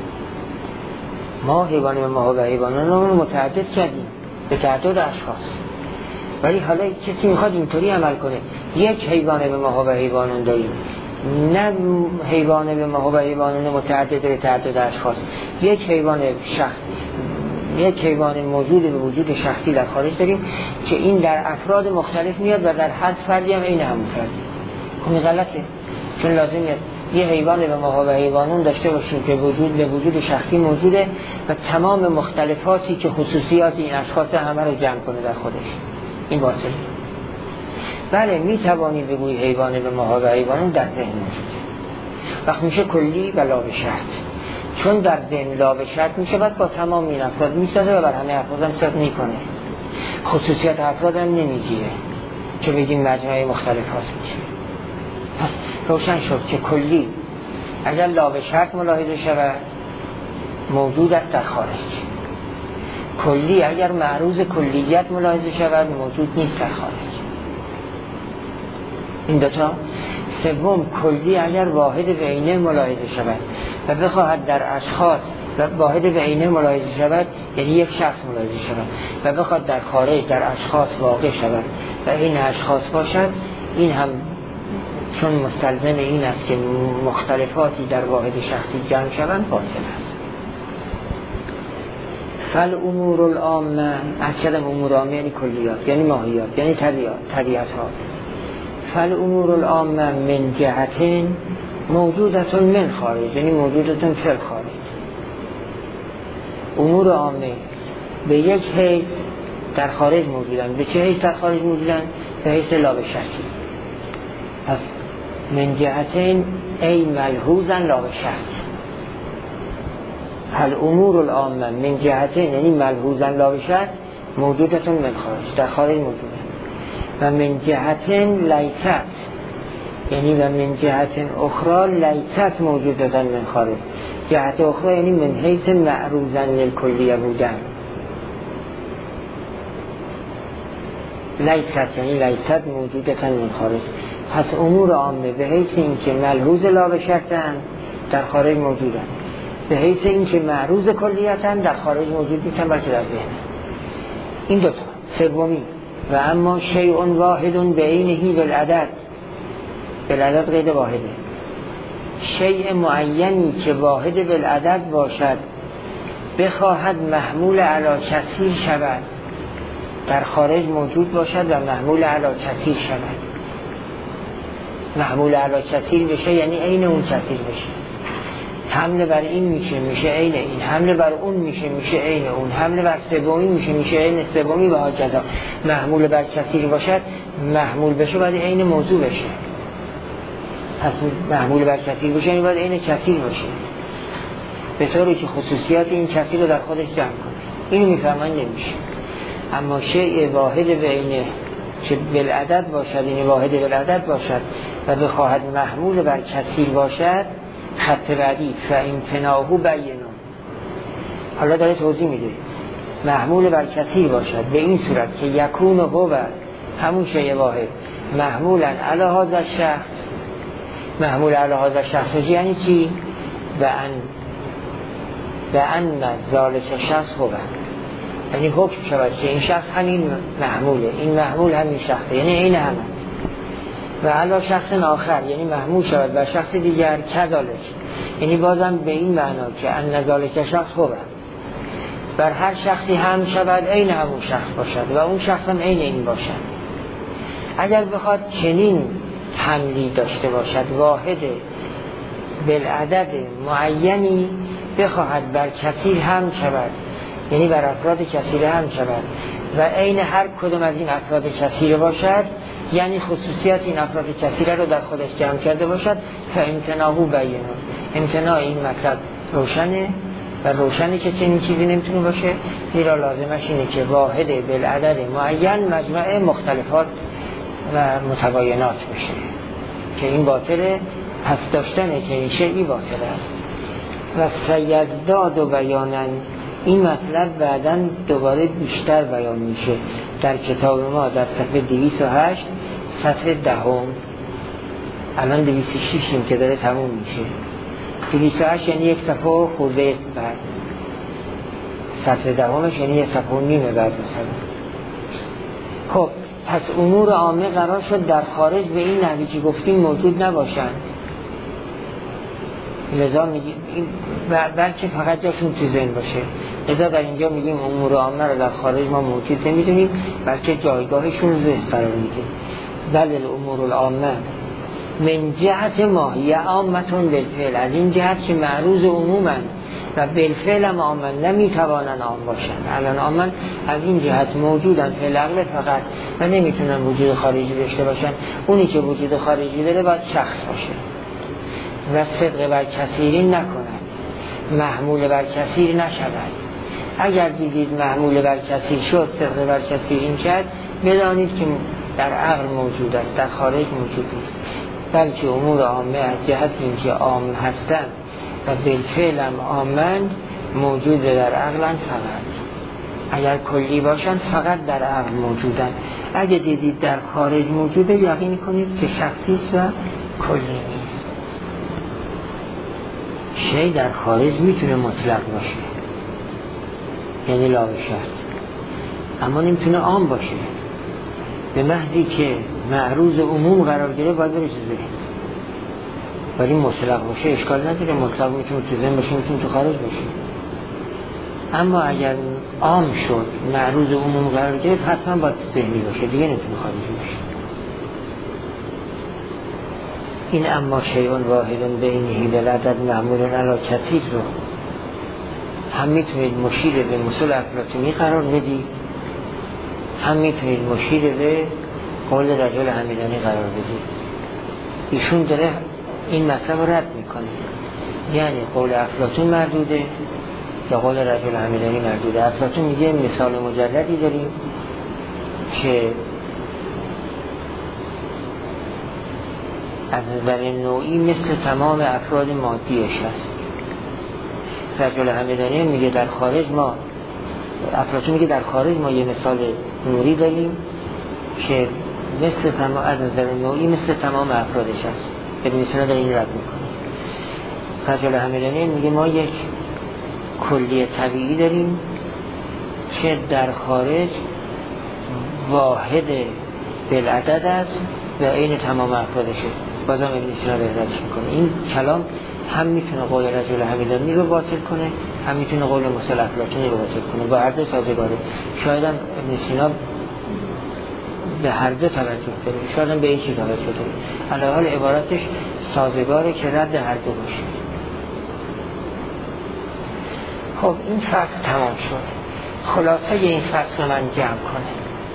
ما حیوان و ما و حیوانون رو متعدد کردیم به تعدد اشخاص، ولی حالا کسی میخواد اینطوری عمل کنه، یک حیوان به ما و حیوانون داریم، نه حیوان به ما و حیوانون متعدد به تعدد اشخاص، یک حیوان شخص یک حیوان موجود به وجود شخصی در خارج داریم که این در افراد مختلف میاد و در هر فردی هم این همون فردی. این غلطه، چون لازمه یه حیوان به ما و حیوانون داشته باشیم که وجود به وجود شخصی موجوده و تمام مختلفاتی که خصوصیات این اشخاص همه رو جمع کنه در خودش. این باطل. بله میتوانی بگوی حیوان به ما و حیوانون در ذهن موجوده، وقت میشه کلی و لا به شرط، چون در ذهن لا به شرط میشه بعد با تمام این افراد میسازه و بر همه افراد هم صدق میکنه، خصوصیات افراد هم نمیگیره که بگیم مجموعه مختلف هاست میشه. پس روشن شد که کلی اگر لا به شرط ملاحظه شود موجود است در خارج، کلی اگر معروض کلیت ملاحظه شود موجود نیست در خارج. این دوتا. سوم، کلی اگر واحد به عینه ملاحظه شود و بخواهد در اشخاص و واحد به عینه ملاحظه شود، یعنی یک شخص ملاحظه شود و بخواد در خارج در اشخاص واقع شود و این اشخاص باشد، این هم چون مستلزم این است که مختلفاتی در واحد شخصی جمع شوند باطل است. فل امور العامه، از کلمه امور عامه یعنی کلیات، یعنی ماهیات، یعنی طبیعت طبیعت ها. فل امور العامه من جهتین موجودتون من خارج، یعنی موجودتون فی الخارج. امور عامه به یک حیث در خارج موجودن. به چه حیث در خارج موجودن؟ به حیث لا به شکی. پس من جهتین ای ملحوظا لا به شک. هل امور العامه من جهتین یعنی ملحوظا لا به شک موجودتون من خارج، در خارج موجودن. و من جهتین لیست یعنی و من جهتین اخرى لیست موجودتون من خارج. جهت اخرى یعنی من حیث معروضا للکلیه بودن. لیست یعنی لیست موجودتن من خارج. پس امور عامه به حیث این که ملحوظ لا به شکن در خارج موجودن، به حیث این که معروض کلیتن در خارج موجود نیستن بلکه در ذهن. این دوتا. سومی و اما شیء واحد بعینه بالعدد، بالعدد غیر واحده. شیء معینی که واحد بالعدد باشد بخواهد محمول علی کثیر شود، در خارج موجود باشد و محمول علی کثیر شود. محمول علی کثیر بشه یعنی عین اون کثیر بشه. حمله بر این میشه میشه عین این، حمله بر اون میشه میشه عین اون، حمله بر سومی میشه میشه عین سومی و هکذا. محمول بر کثیر باشد، محمول بشه باید عین موضوع بشه. پس محمول بر کثیر بشه یعنی باید عین کثیر باشه، به طوری که خصوصیات این کثیر رو در خودش جمع کنه. اینو میفهمن نمیشه. اما شیء واحد بینه که بالعدد باشد، یعنی واحد بالعدد باشد و بخواهد محمول بر کثیر باشد، خط بعدی فامتناعه بینا. حالا داره توضیح میده. محمول بر کثیر باشد به این صورت که یکون هو همون شیء واحد محمولا علی هذا الشخص. محمول علی هذا الشخص یعنی چی؟ و ان و ان ذالک شخص هو، یعنی حکم شود که این شخص همین محموله، این محمول همین شخصه، یعنی این همه. و علا شخص آخر یعنی محمول شود بر شخص دیگر کذالک، یعنی بازم به این معنا که ان ذالک شخص هو، بر هر شخصی هم شود عین همون شخص باشد و اون شخص هم عین این باشد. اگر بخواد چنین حملی داشته باشد، واحد بالعدد معینی بخواهد بر کثیر هم شود، یعنی بر افراد کثیر هم شود و عین هر کدوم از این افراد کثیر باشد، یعنی خصوصیات این افراد کثیره رو در خودش جمع کرده باشد. فامتناعه بینا، امتناع این مطلب روشنه و روشنه که چنین چیزی نمیتونه باشه، زیرا لازمش اینه که واحد بالعدد معین مجموعه مختلفات و متباینات بشه که این باطله. پس داشتنه که این شیئی باطل است. و سیزداد و بیانن، این مطلب بعداً دوباره بیشتر بیان میشه در کتاب ما در صفحه دویست و هشت صفحه دهم. الان دویست و شش که داره تموم میشه. دویست و هشت یعنی یک صفحه خورده بعد، صفحه دهمش یعنی یک صفحه نیمه بعد مثلا. خب پس امور عامه قرار شد در خارج به این نحوی که گفتیم موجود نباشن، لذا میگیم بلکه فقط جاشون تو ذهن باشه. لذا در اینجا میگیم امور عامه رو در خارج ما موجود نمیدونیم، بلکه جایگاهشون رو ذهن قرار میدیم. بل الامور العامه من جهت ماهی عامتون بالفعل، از این جهت که معروض عمومن و بالفعل هم عامن نمیتوانن عام باشن. الان عامن از این جهت موجودن فی العقل فقط و نمیتونن وجود خارجی داشته باشن. اونی که وجود خارجی داره باید شخص باشه و صدق بر کثیرین نکنن، محمول بر کثیر نشود. اگر دیدید محمول بر کثیر شد، صدق بر کثیرین کرد، بدانید که در عقل موجود است، در خارج موجود نیست. بلکه امور عامه از جهت اینکه عام هستند و بالفعل هم عامند موجود در عقلن فقط. اگر کلی باشند فقط در عقل موجودن. اگر دیدید در خارج موجوده، یقین کنید که شخصی است و کلی نیست. شی در خارج میتونه مطلق باشه، یعنی لا به شرط، اما نمیتونه عام باشه. به محضی که معروض عموم قرار گیره باید بره چیزه ولی مطلق باشه اشکال نداره، مطلق میتونه تو ذهن باشه میتونه تو خارج باشه. اما اگر عام شد معروض عموم قرار گرفت حتما باید ذهنی باشه، دیگه نمیتونه خارجی باشه. این اما شیء واحد بینه بالعدد معمول علی کثیر رو هم میتونید مشیر به مثل افلاطونی قرار بدید، هم میتونید مشیر به قول رجل همدانی قرار بدید. ایشون داره این مطلب رد میکنه، یعنی قول افلاطون مردوده یا قول رجل همدانی مردوده. افلاطون میگه مثال مجردی داریم که از نظر نوعی مثل تمام افراد مادیش هست. رجل همدانی میگه در خارج ما، افلاطون میگه در خارج ما یه مثال نوری داریم که مثل تمام، از نظر نوعی مثل تمام افرادش هست. بدون سنا در این رد میکنه. رجل همدانی میگه ما یک کلی طبیعی داریم که در خارج واحد بالعدد است و این تمام افرادشه. بازم ابن سینا ردش میکنه. این کلام هم میتونه قول رجل همدانی رو باطل کنه، هم میتونه قول مثل افلاطونی رو باطل کنه. با هر دو سازگاره. شاید هم ابن سینا به هر دو توجه داره، شاید هم به یکی توجه داره. علی حال عبارتش سازگاره که رد هر دو باشه. خب این فصل تمام شد. خلاصه این فصل من جمع کنه.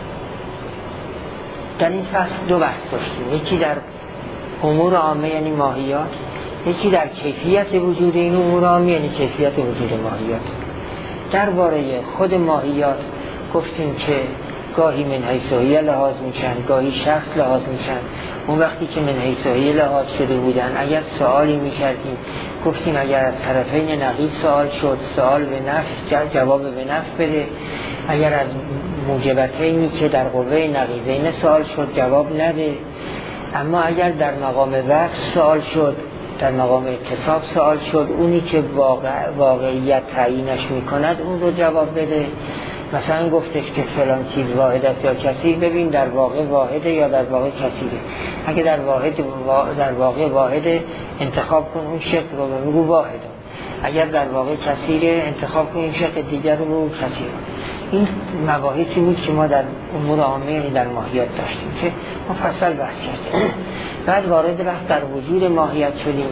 در این فصل دو بحث داشتیم، یکی در امور عامه یعنی ماهیات، یکی در کیفیت وجود این امور عامه یعنی کیفیت وجود ماهیات. درباره خود ماهیات گفتیم که گاهی من حیث هی لحاظ میشن، گاهی شخص لحاظ میشن. اون وقتی که من حیث هی لحاظ شده بودن اگر سوالی میکردیم گفتیم اگر از طرفین نقیض سوال شد سوال به نفع جواب به نفع بده، اگر از موجبتینی که در قوه نقیضین سوال شد جواب نده. اما اگر در مقام وصف سوال شد، در مقام اتصاف سوال شد، اونی که واقع واقعیت تعیینش میکند اون رو جواب بده. مثلا گفتش که فلان چیز واحد است یا کثیر، ببین در واقع واحده یا در واقع کثیره. اگه در واحد در واقع واحده انتخاب کن اون شق رو بگو واحده، اگر در واقع کثیره انتخاب کن این شق دیگر رو بگو کثیره. این مباحثی بود که ما در امور عامه یعنی در ماهیت داشتیم که مفصل بحث کردیم. بعد وارد بحث در وجود ماهیت شدیم.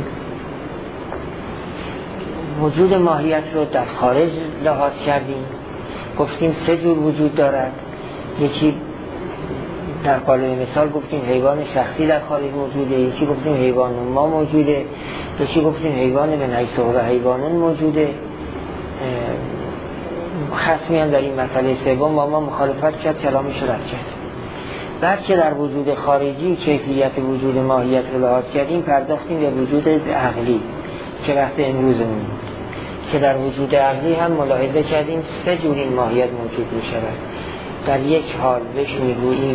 وجود ماهیت رو در خارج لحاظ کردیم. گفتیم سه جور وجود دارد. یکی در قالب مثال گفتیم حیوان شخصی در خارج موجوده، یکی گفتیم حیوان ما موجوده، یکی گفتیم حیوان من حیث و حیوانون موجوده. خصمی هم در این مسئله سوم با ما مخالفت کرد، کلامش رد کرد. بعد که در وجود خارجی کیفیت وجود ماهیت رو لحاظ کردیم پرداختیم به وجود عقلی که بحث امروزمون بود، که در وجود عقلی هم ملاحظه کردیم سه جور این ماهیت موجود می شود. در یک حال بهش میگوییم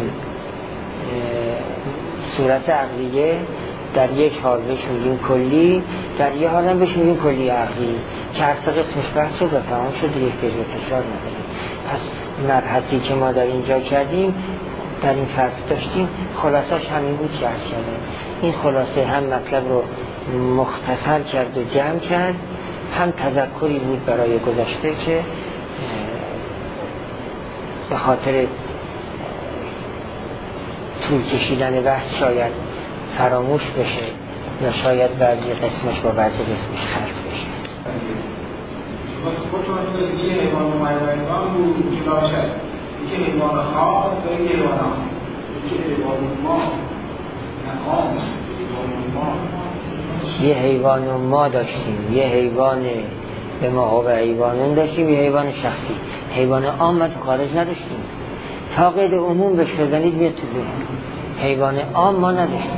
صورت عقلیه، در یک حال بهش میگیم کلی، در یک حال هم بهش میگیم کلی عقلی که هر سه قسمش بحث رو بفهم شد، یک پیش تکرار نداریم. پس مبحثی که ما در اینجا کردیم در این فصل داشتیم خلاصش همین بود که عرض کردیم. این خلاصه هم مطلب رو مختصر کرد و جمع کرد، هم تذکری بود برای گذشته که به خاطر طول کشیدن بحث شاید فراموش بشه یا شاید بعضی قسمش با بعضی قسمش خلط بشه.
خودتون اصلا یه حیوان ممایزان بود که باشد، یکی حیوان خاص و یکی حیوان هم، یکی حیوان ما نقام، حیوان ما
یه حیوان ما داشتیم، یه حیوان به ما و حیوانون داشتیم، یه حیوان شخصی. حیوان عام ما تو خارج نداشتیم. تا قید عموم بهش بزنید میاد تو ذهن. حیوان عام ما نداشتیم.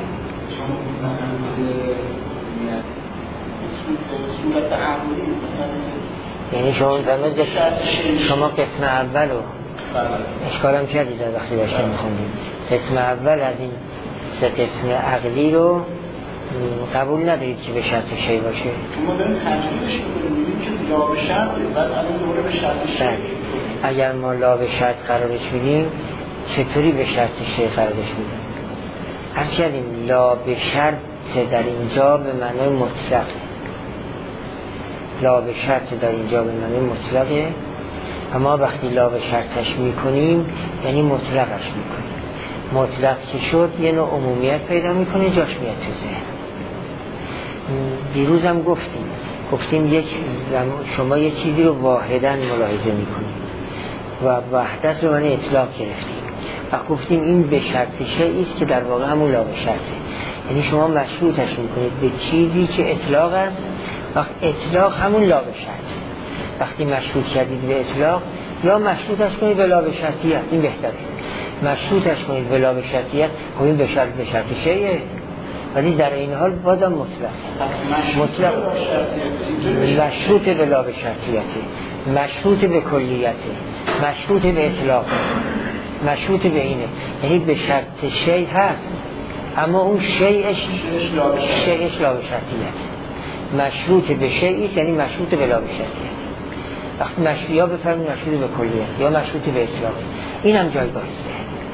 یعنی شما فرمود شما قسم اول رو اشکالم کردید در وقتی داشتیم میخوندیم. قسم اول از این سه قسم عقلی رو قبول ندارید که به شرط شی باشه.
ما داریم تجویزش میکنیم میگیم که لا به شرط، بعد الان دوره به شرط شی.
اگر ما لا به شرط قرارش میدیم چطوری به شرط شی قرارش میدیم؟ هر کردیم لا به شرط شرط در اینجا به معنای مطلق، لا به شرط در اینجا به معنای مطلقه، اما وقتی لا به شرطش میکنیم یعنی مطلقش میکنیم. مطلق که شد یه نوع عمومیت پیدا میکنه، جاش میاد تو ذهن. دیروز هم گفتیم گفتیم یک زمان شما یه چیزی رو واحداً ملاحظه میکنید و وحدت رو من اطلاق گرفتیم و گفتیم این به شرط شیئی است که در واقع همون لا به شرطه. یعنی شما مشروطش میکنید به چیزی که اطلاق است، وقت اطلاق همون لا به شرطه. وقتی مشروط کردید به اطلاق، یا مشروطش کنید به لا به شرطیت، این بهتره. مشروطش کنید به لا به شرطیت، خب این به شرط به شرط شیئه، ولی در این حال بازم مطلق مطلق مشروط به لا به شرطیته، مشروط به کلیته، مشروط به اطلاق، مشروط به اینه، یعنی به شرط شیء هست اما اون شیءش شیءش لا به شرطیت، مشروط به شیء یعنی مشروط به لا به شرطیت. وقتی مشروط یا بفرمایید مشروط به کلیت یا مشروط به اطلاق، این هم جایگاه است.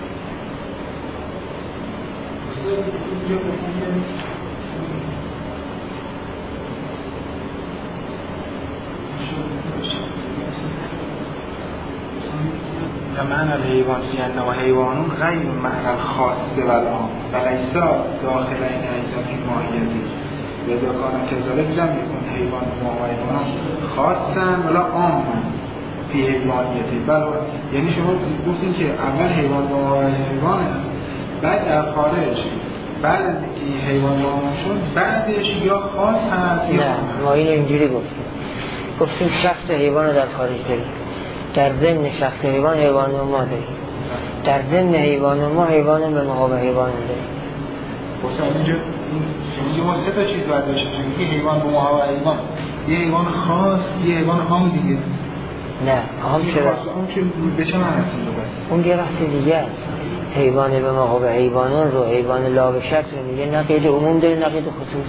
معنى الحيوان لأنه حيوان غير معنى الخاص والعام وليس داخلين أيضا في ماهيته وإذا كان كذلك لم يكن حيوان وحيوان خاصا ولا عاما في حيوانيته. بل یعنی شما گفتین که اول حیوان و حیوان است، بعد در خارج بعد از اینکه حیوان عام شد بعدش یا خاص هست یا
نه. ما اینو اینجوری گفتیم گفتیم شخص حیوان رو در خارج داریم، در ضمن شخص حیوان حیوان ما داریم، در ضمن حیوان ما حیوان به مقابل حیوان داریم.
مثلا اینجا اینجا ما سه تا چیز باید داشته باشیم، یه حیوان به مقابل حیوان، یه حیوان خاص، یه حیوان عام دیگه.
نه عام چرا؟
عام چه به چه معنی است
اون یه بحث دیگه است. حیوان به مقابل حیوانان رو حیوان لا به شرط رو میگه، نه قید عموم داره نه قید خصوص،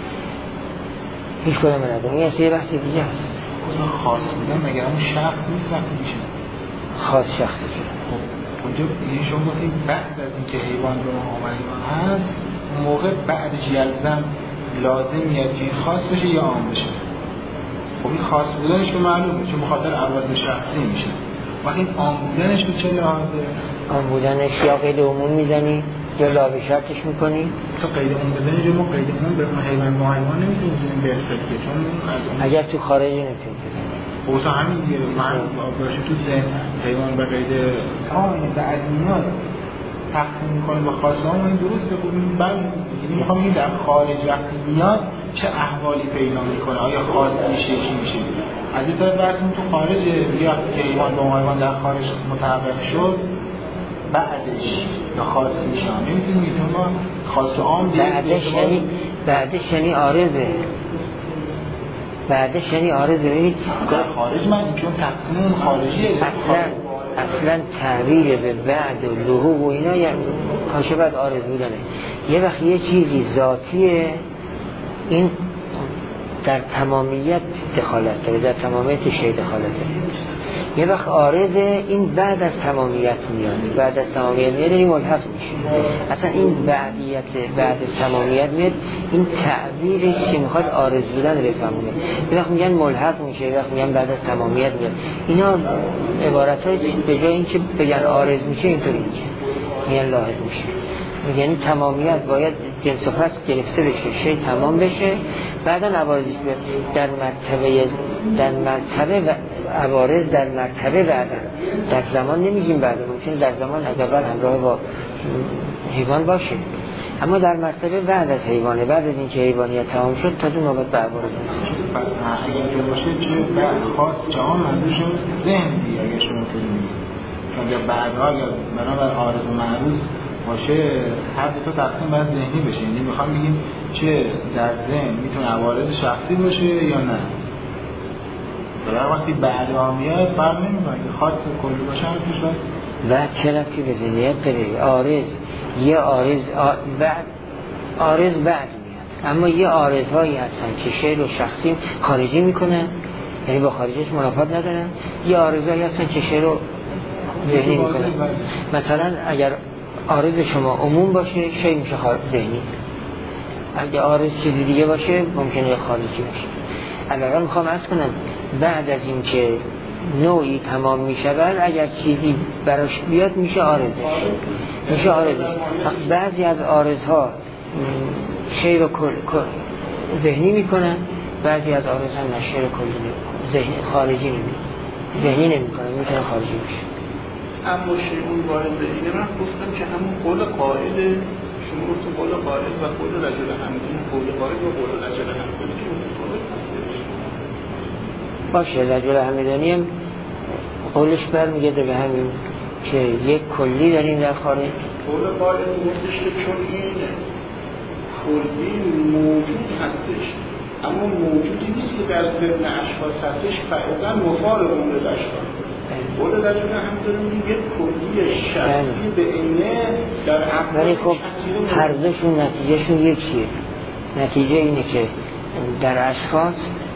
هیچ کدوم نداره. این یه بحث دیگه است.
اصلا خاص بودن مگر اون شخص نیست وقتی میشه
خاص شخصی که
خب اونجا یه شما گفتید بعد از اینکه حیوان به مقابل حیوان هست اون موقع بعدش یلزم لازم میاد که این خاص بشه یا عام بشه. خب این خاص بودنش که معلومه چون بخاطر عوض شخصی میشه. وقتی این عام بودنش به چه لحاظه؟
عام بودنش یا قید عموم میزنی یا لا به شرطش میکنی.
تو قید عموم بزنی جو ما قید عموم به اون حیوان با حیوان نمیتونیم بزنیم به ارتباطه، چون
اگر تو خارج نمیتونیم بزنیم.
اوضاع همین دیگه من باشه تو ذهن حیوان به قید آه این بعد میاد تقسیم میکنه با خاصه ها این درسته. خب این بعد یعنی میخوام این در خارج وقتی میاد چه احوالی پیدا میکنه، آیا خاص میشه چی میشه. از این طرف وقتی تو خارج یا که حیوان با حیوان در خارج متحقق شد بعدش یا خاص میشه نمیتونیم میتونیم ما خاص عام
بعدش یعنی بعدش یعنی عارضه بعدش یعنی عارضه ببینید
در خارج من چون تقسیم خارجیه
اصلا اصلا تعبیر به بعد و لحوق و اینا یعنی کاشه بعد عارض بودنه. یه وقت یه چیزی ذاتیه این در تمامیت دخالت داره، در تمامیت شی دخالت داره. یه وقت عارضه این بعد از تمامیت میاد، بعد از تمامیت میاد این ملحق میشه. اصلا این بعدیت بعد از تمامیت میاد، این تعبیرش که میخواد عارض بودن رو بفهمونه. یه وقت میگن ملحق میشه، یه وقت میگن بعد از تمامیت میاد. اینا عبارت‌های به جای اینکه بگن عارض میشه اینطوری میگن میگن لاحق میشه. یعنی تمامیت باید جنس و فصل گرفته بشه، شی تمام بشه بعدا عوارضش بیاد. در مرتبه در مرتبه و عوارض در مرتبه بعدا، در زمان نمیگیم بعدا، ممکنه در زمان اول همراه با حیوان باشه اما در مرتبه بعد از حیوانه، بعد از اینکه حیوانیت تمام شد تا دو نوبت به عوارض میشه.
پس اگر باشه چه بعد خاص جهان منظورش ذهن دیگه اگر شما طوری میگید اگر بعدها اگر بنابر عارض و معروض باشه هر دو تا تقسیم باید ذهنی بشه. یعنی میخوام بگیم چه در ذهن میتونه عوارض شخصی باشه یا نه. برای وقتی بعدها میاد فرق نمیکنه که خاص کلی باشه هم توش باید
بعد چه رفتی به ذهنیت داره. عارض یه عارض بعد عارض بعد میاد اما یه عارض هایی هستن که شی رو شخصی خارجی میکنن، یعنی با خارجش منافات ندارن. یه عارض هایی هستن که شی رو ذهنی میکنن. مثلا اگر عارض شما عموم باشه شی میشه ذهنی، اگه عارض چیزی دیگه باشه ممکنه خارجی باشه. علاوه میخوام عرض کنم بعد از این که نوعی تمام میشود اگر چیزی براش بیاد میشه عارضش میشه عارضش. بعضی از عارضها شی رو ذهنی میکنن، بعضی از عارض هم نشی رو ذهنی خارجی نمیکنن، ذهنی نمیکنن، میتونه خارجی بشه.
اما شیعون وارد اینه من گفتم که همون قول قائل شما گفتم قول قائل و قول رجل همدانی، قول قائل و قول رجل همدانی که متفاوت هستش.
باشه رجل همدانی هم قولش برمیگرده به همین که یک کلی داریم در خارج.
قول قائل گفتش که چون این کلی موجود هستش اما موجودی نیست که در ضمن اشخاص هستش فعلا مفارق اون به اشخاص. قول رجل هم داریم یک کلی شخصی به اینه در
ولی خب هر دوشون نتیجهشون یکیه. نتیجه اینه که در اشخاص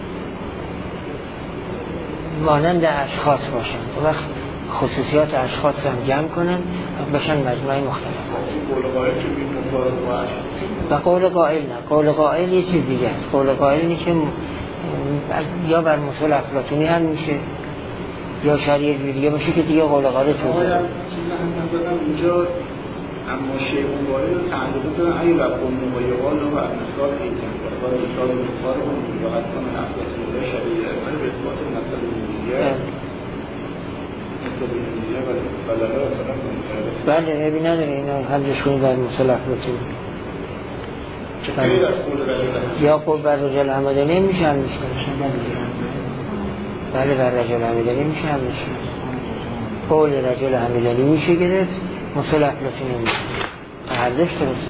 مانند اشخاص باشن، وقت خصوصیات اشخاص هم جمع کنن بشن مجموعه مختلف.
قول قائل که بی مفارق با اشخاص
و قول قائل نه، قول قائل یه چیز دیگه است. قول قائل اینه که یا بر مصول افلاطونی حل میشه یا شاید یه جوری دیگه باشه که دیگه قول قائل توضیح
چیزی هم دادم اینجا اما شیعون قائل رو تعلق دادن اگه رب المقایقال و مثال ایتن و مثال مثال هم میراحت کنن افلاطونی و شبیه ارمانی به اثبات مثل موجودیه
بله نبی نداره اینا حلش کنی بر مصول افلاطونی یا قول بر رجل همدانی میشه هم میشه. بله بر رجل همدانی میشه هم میشه. قول رجل همدانی میشه گرفت، مصول افلاطونی میشه. هر دوش درست.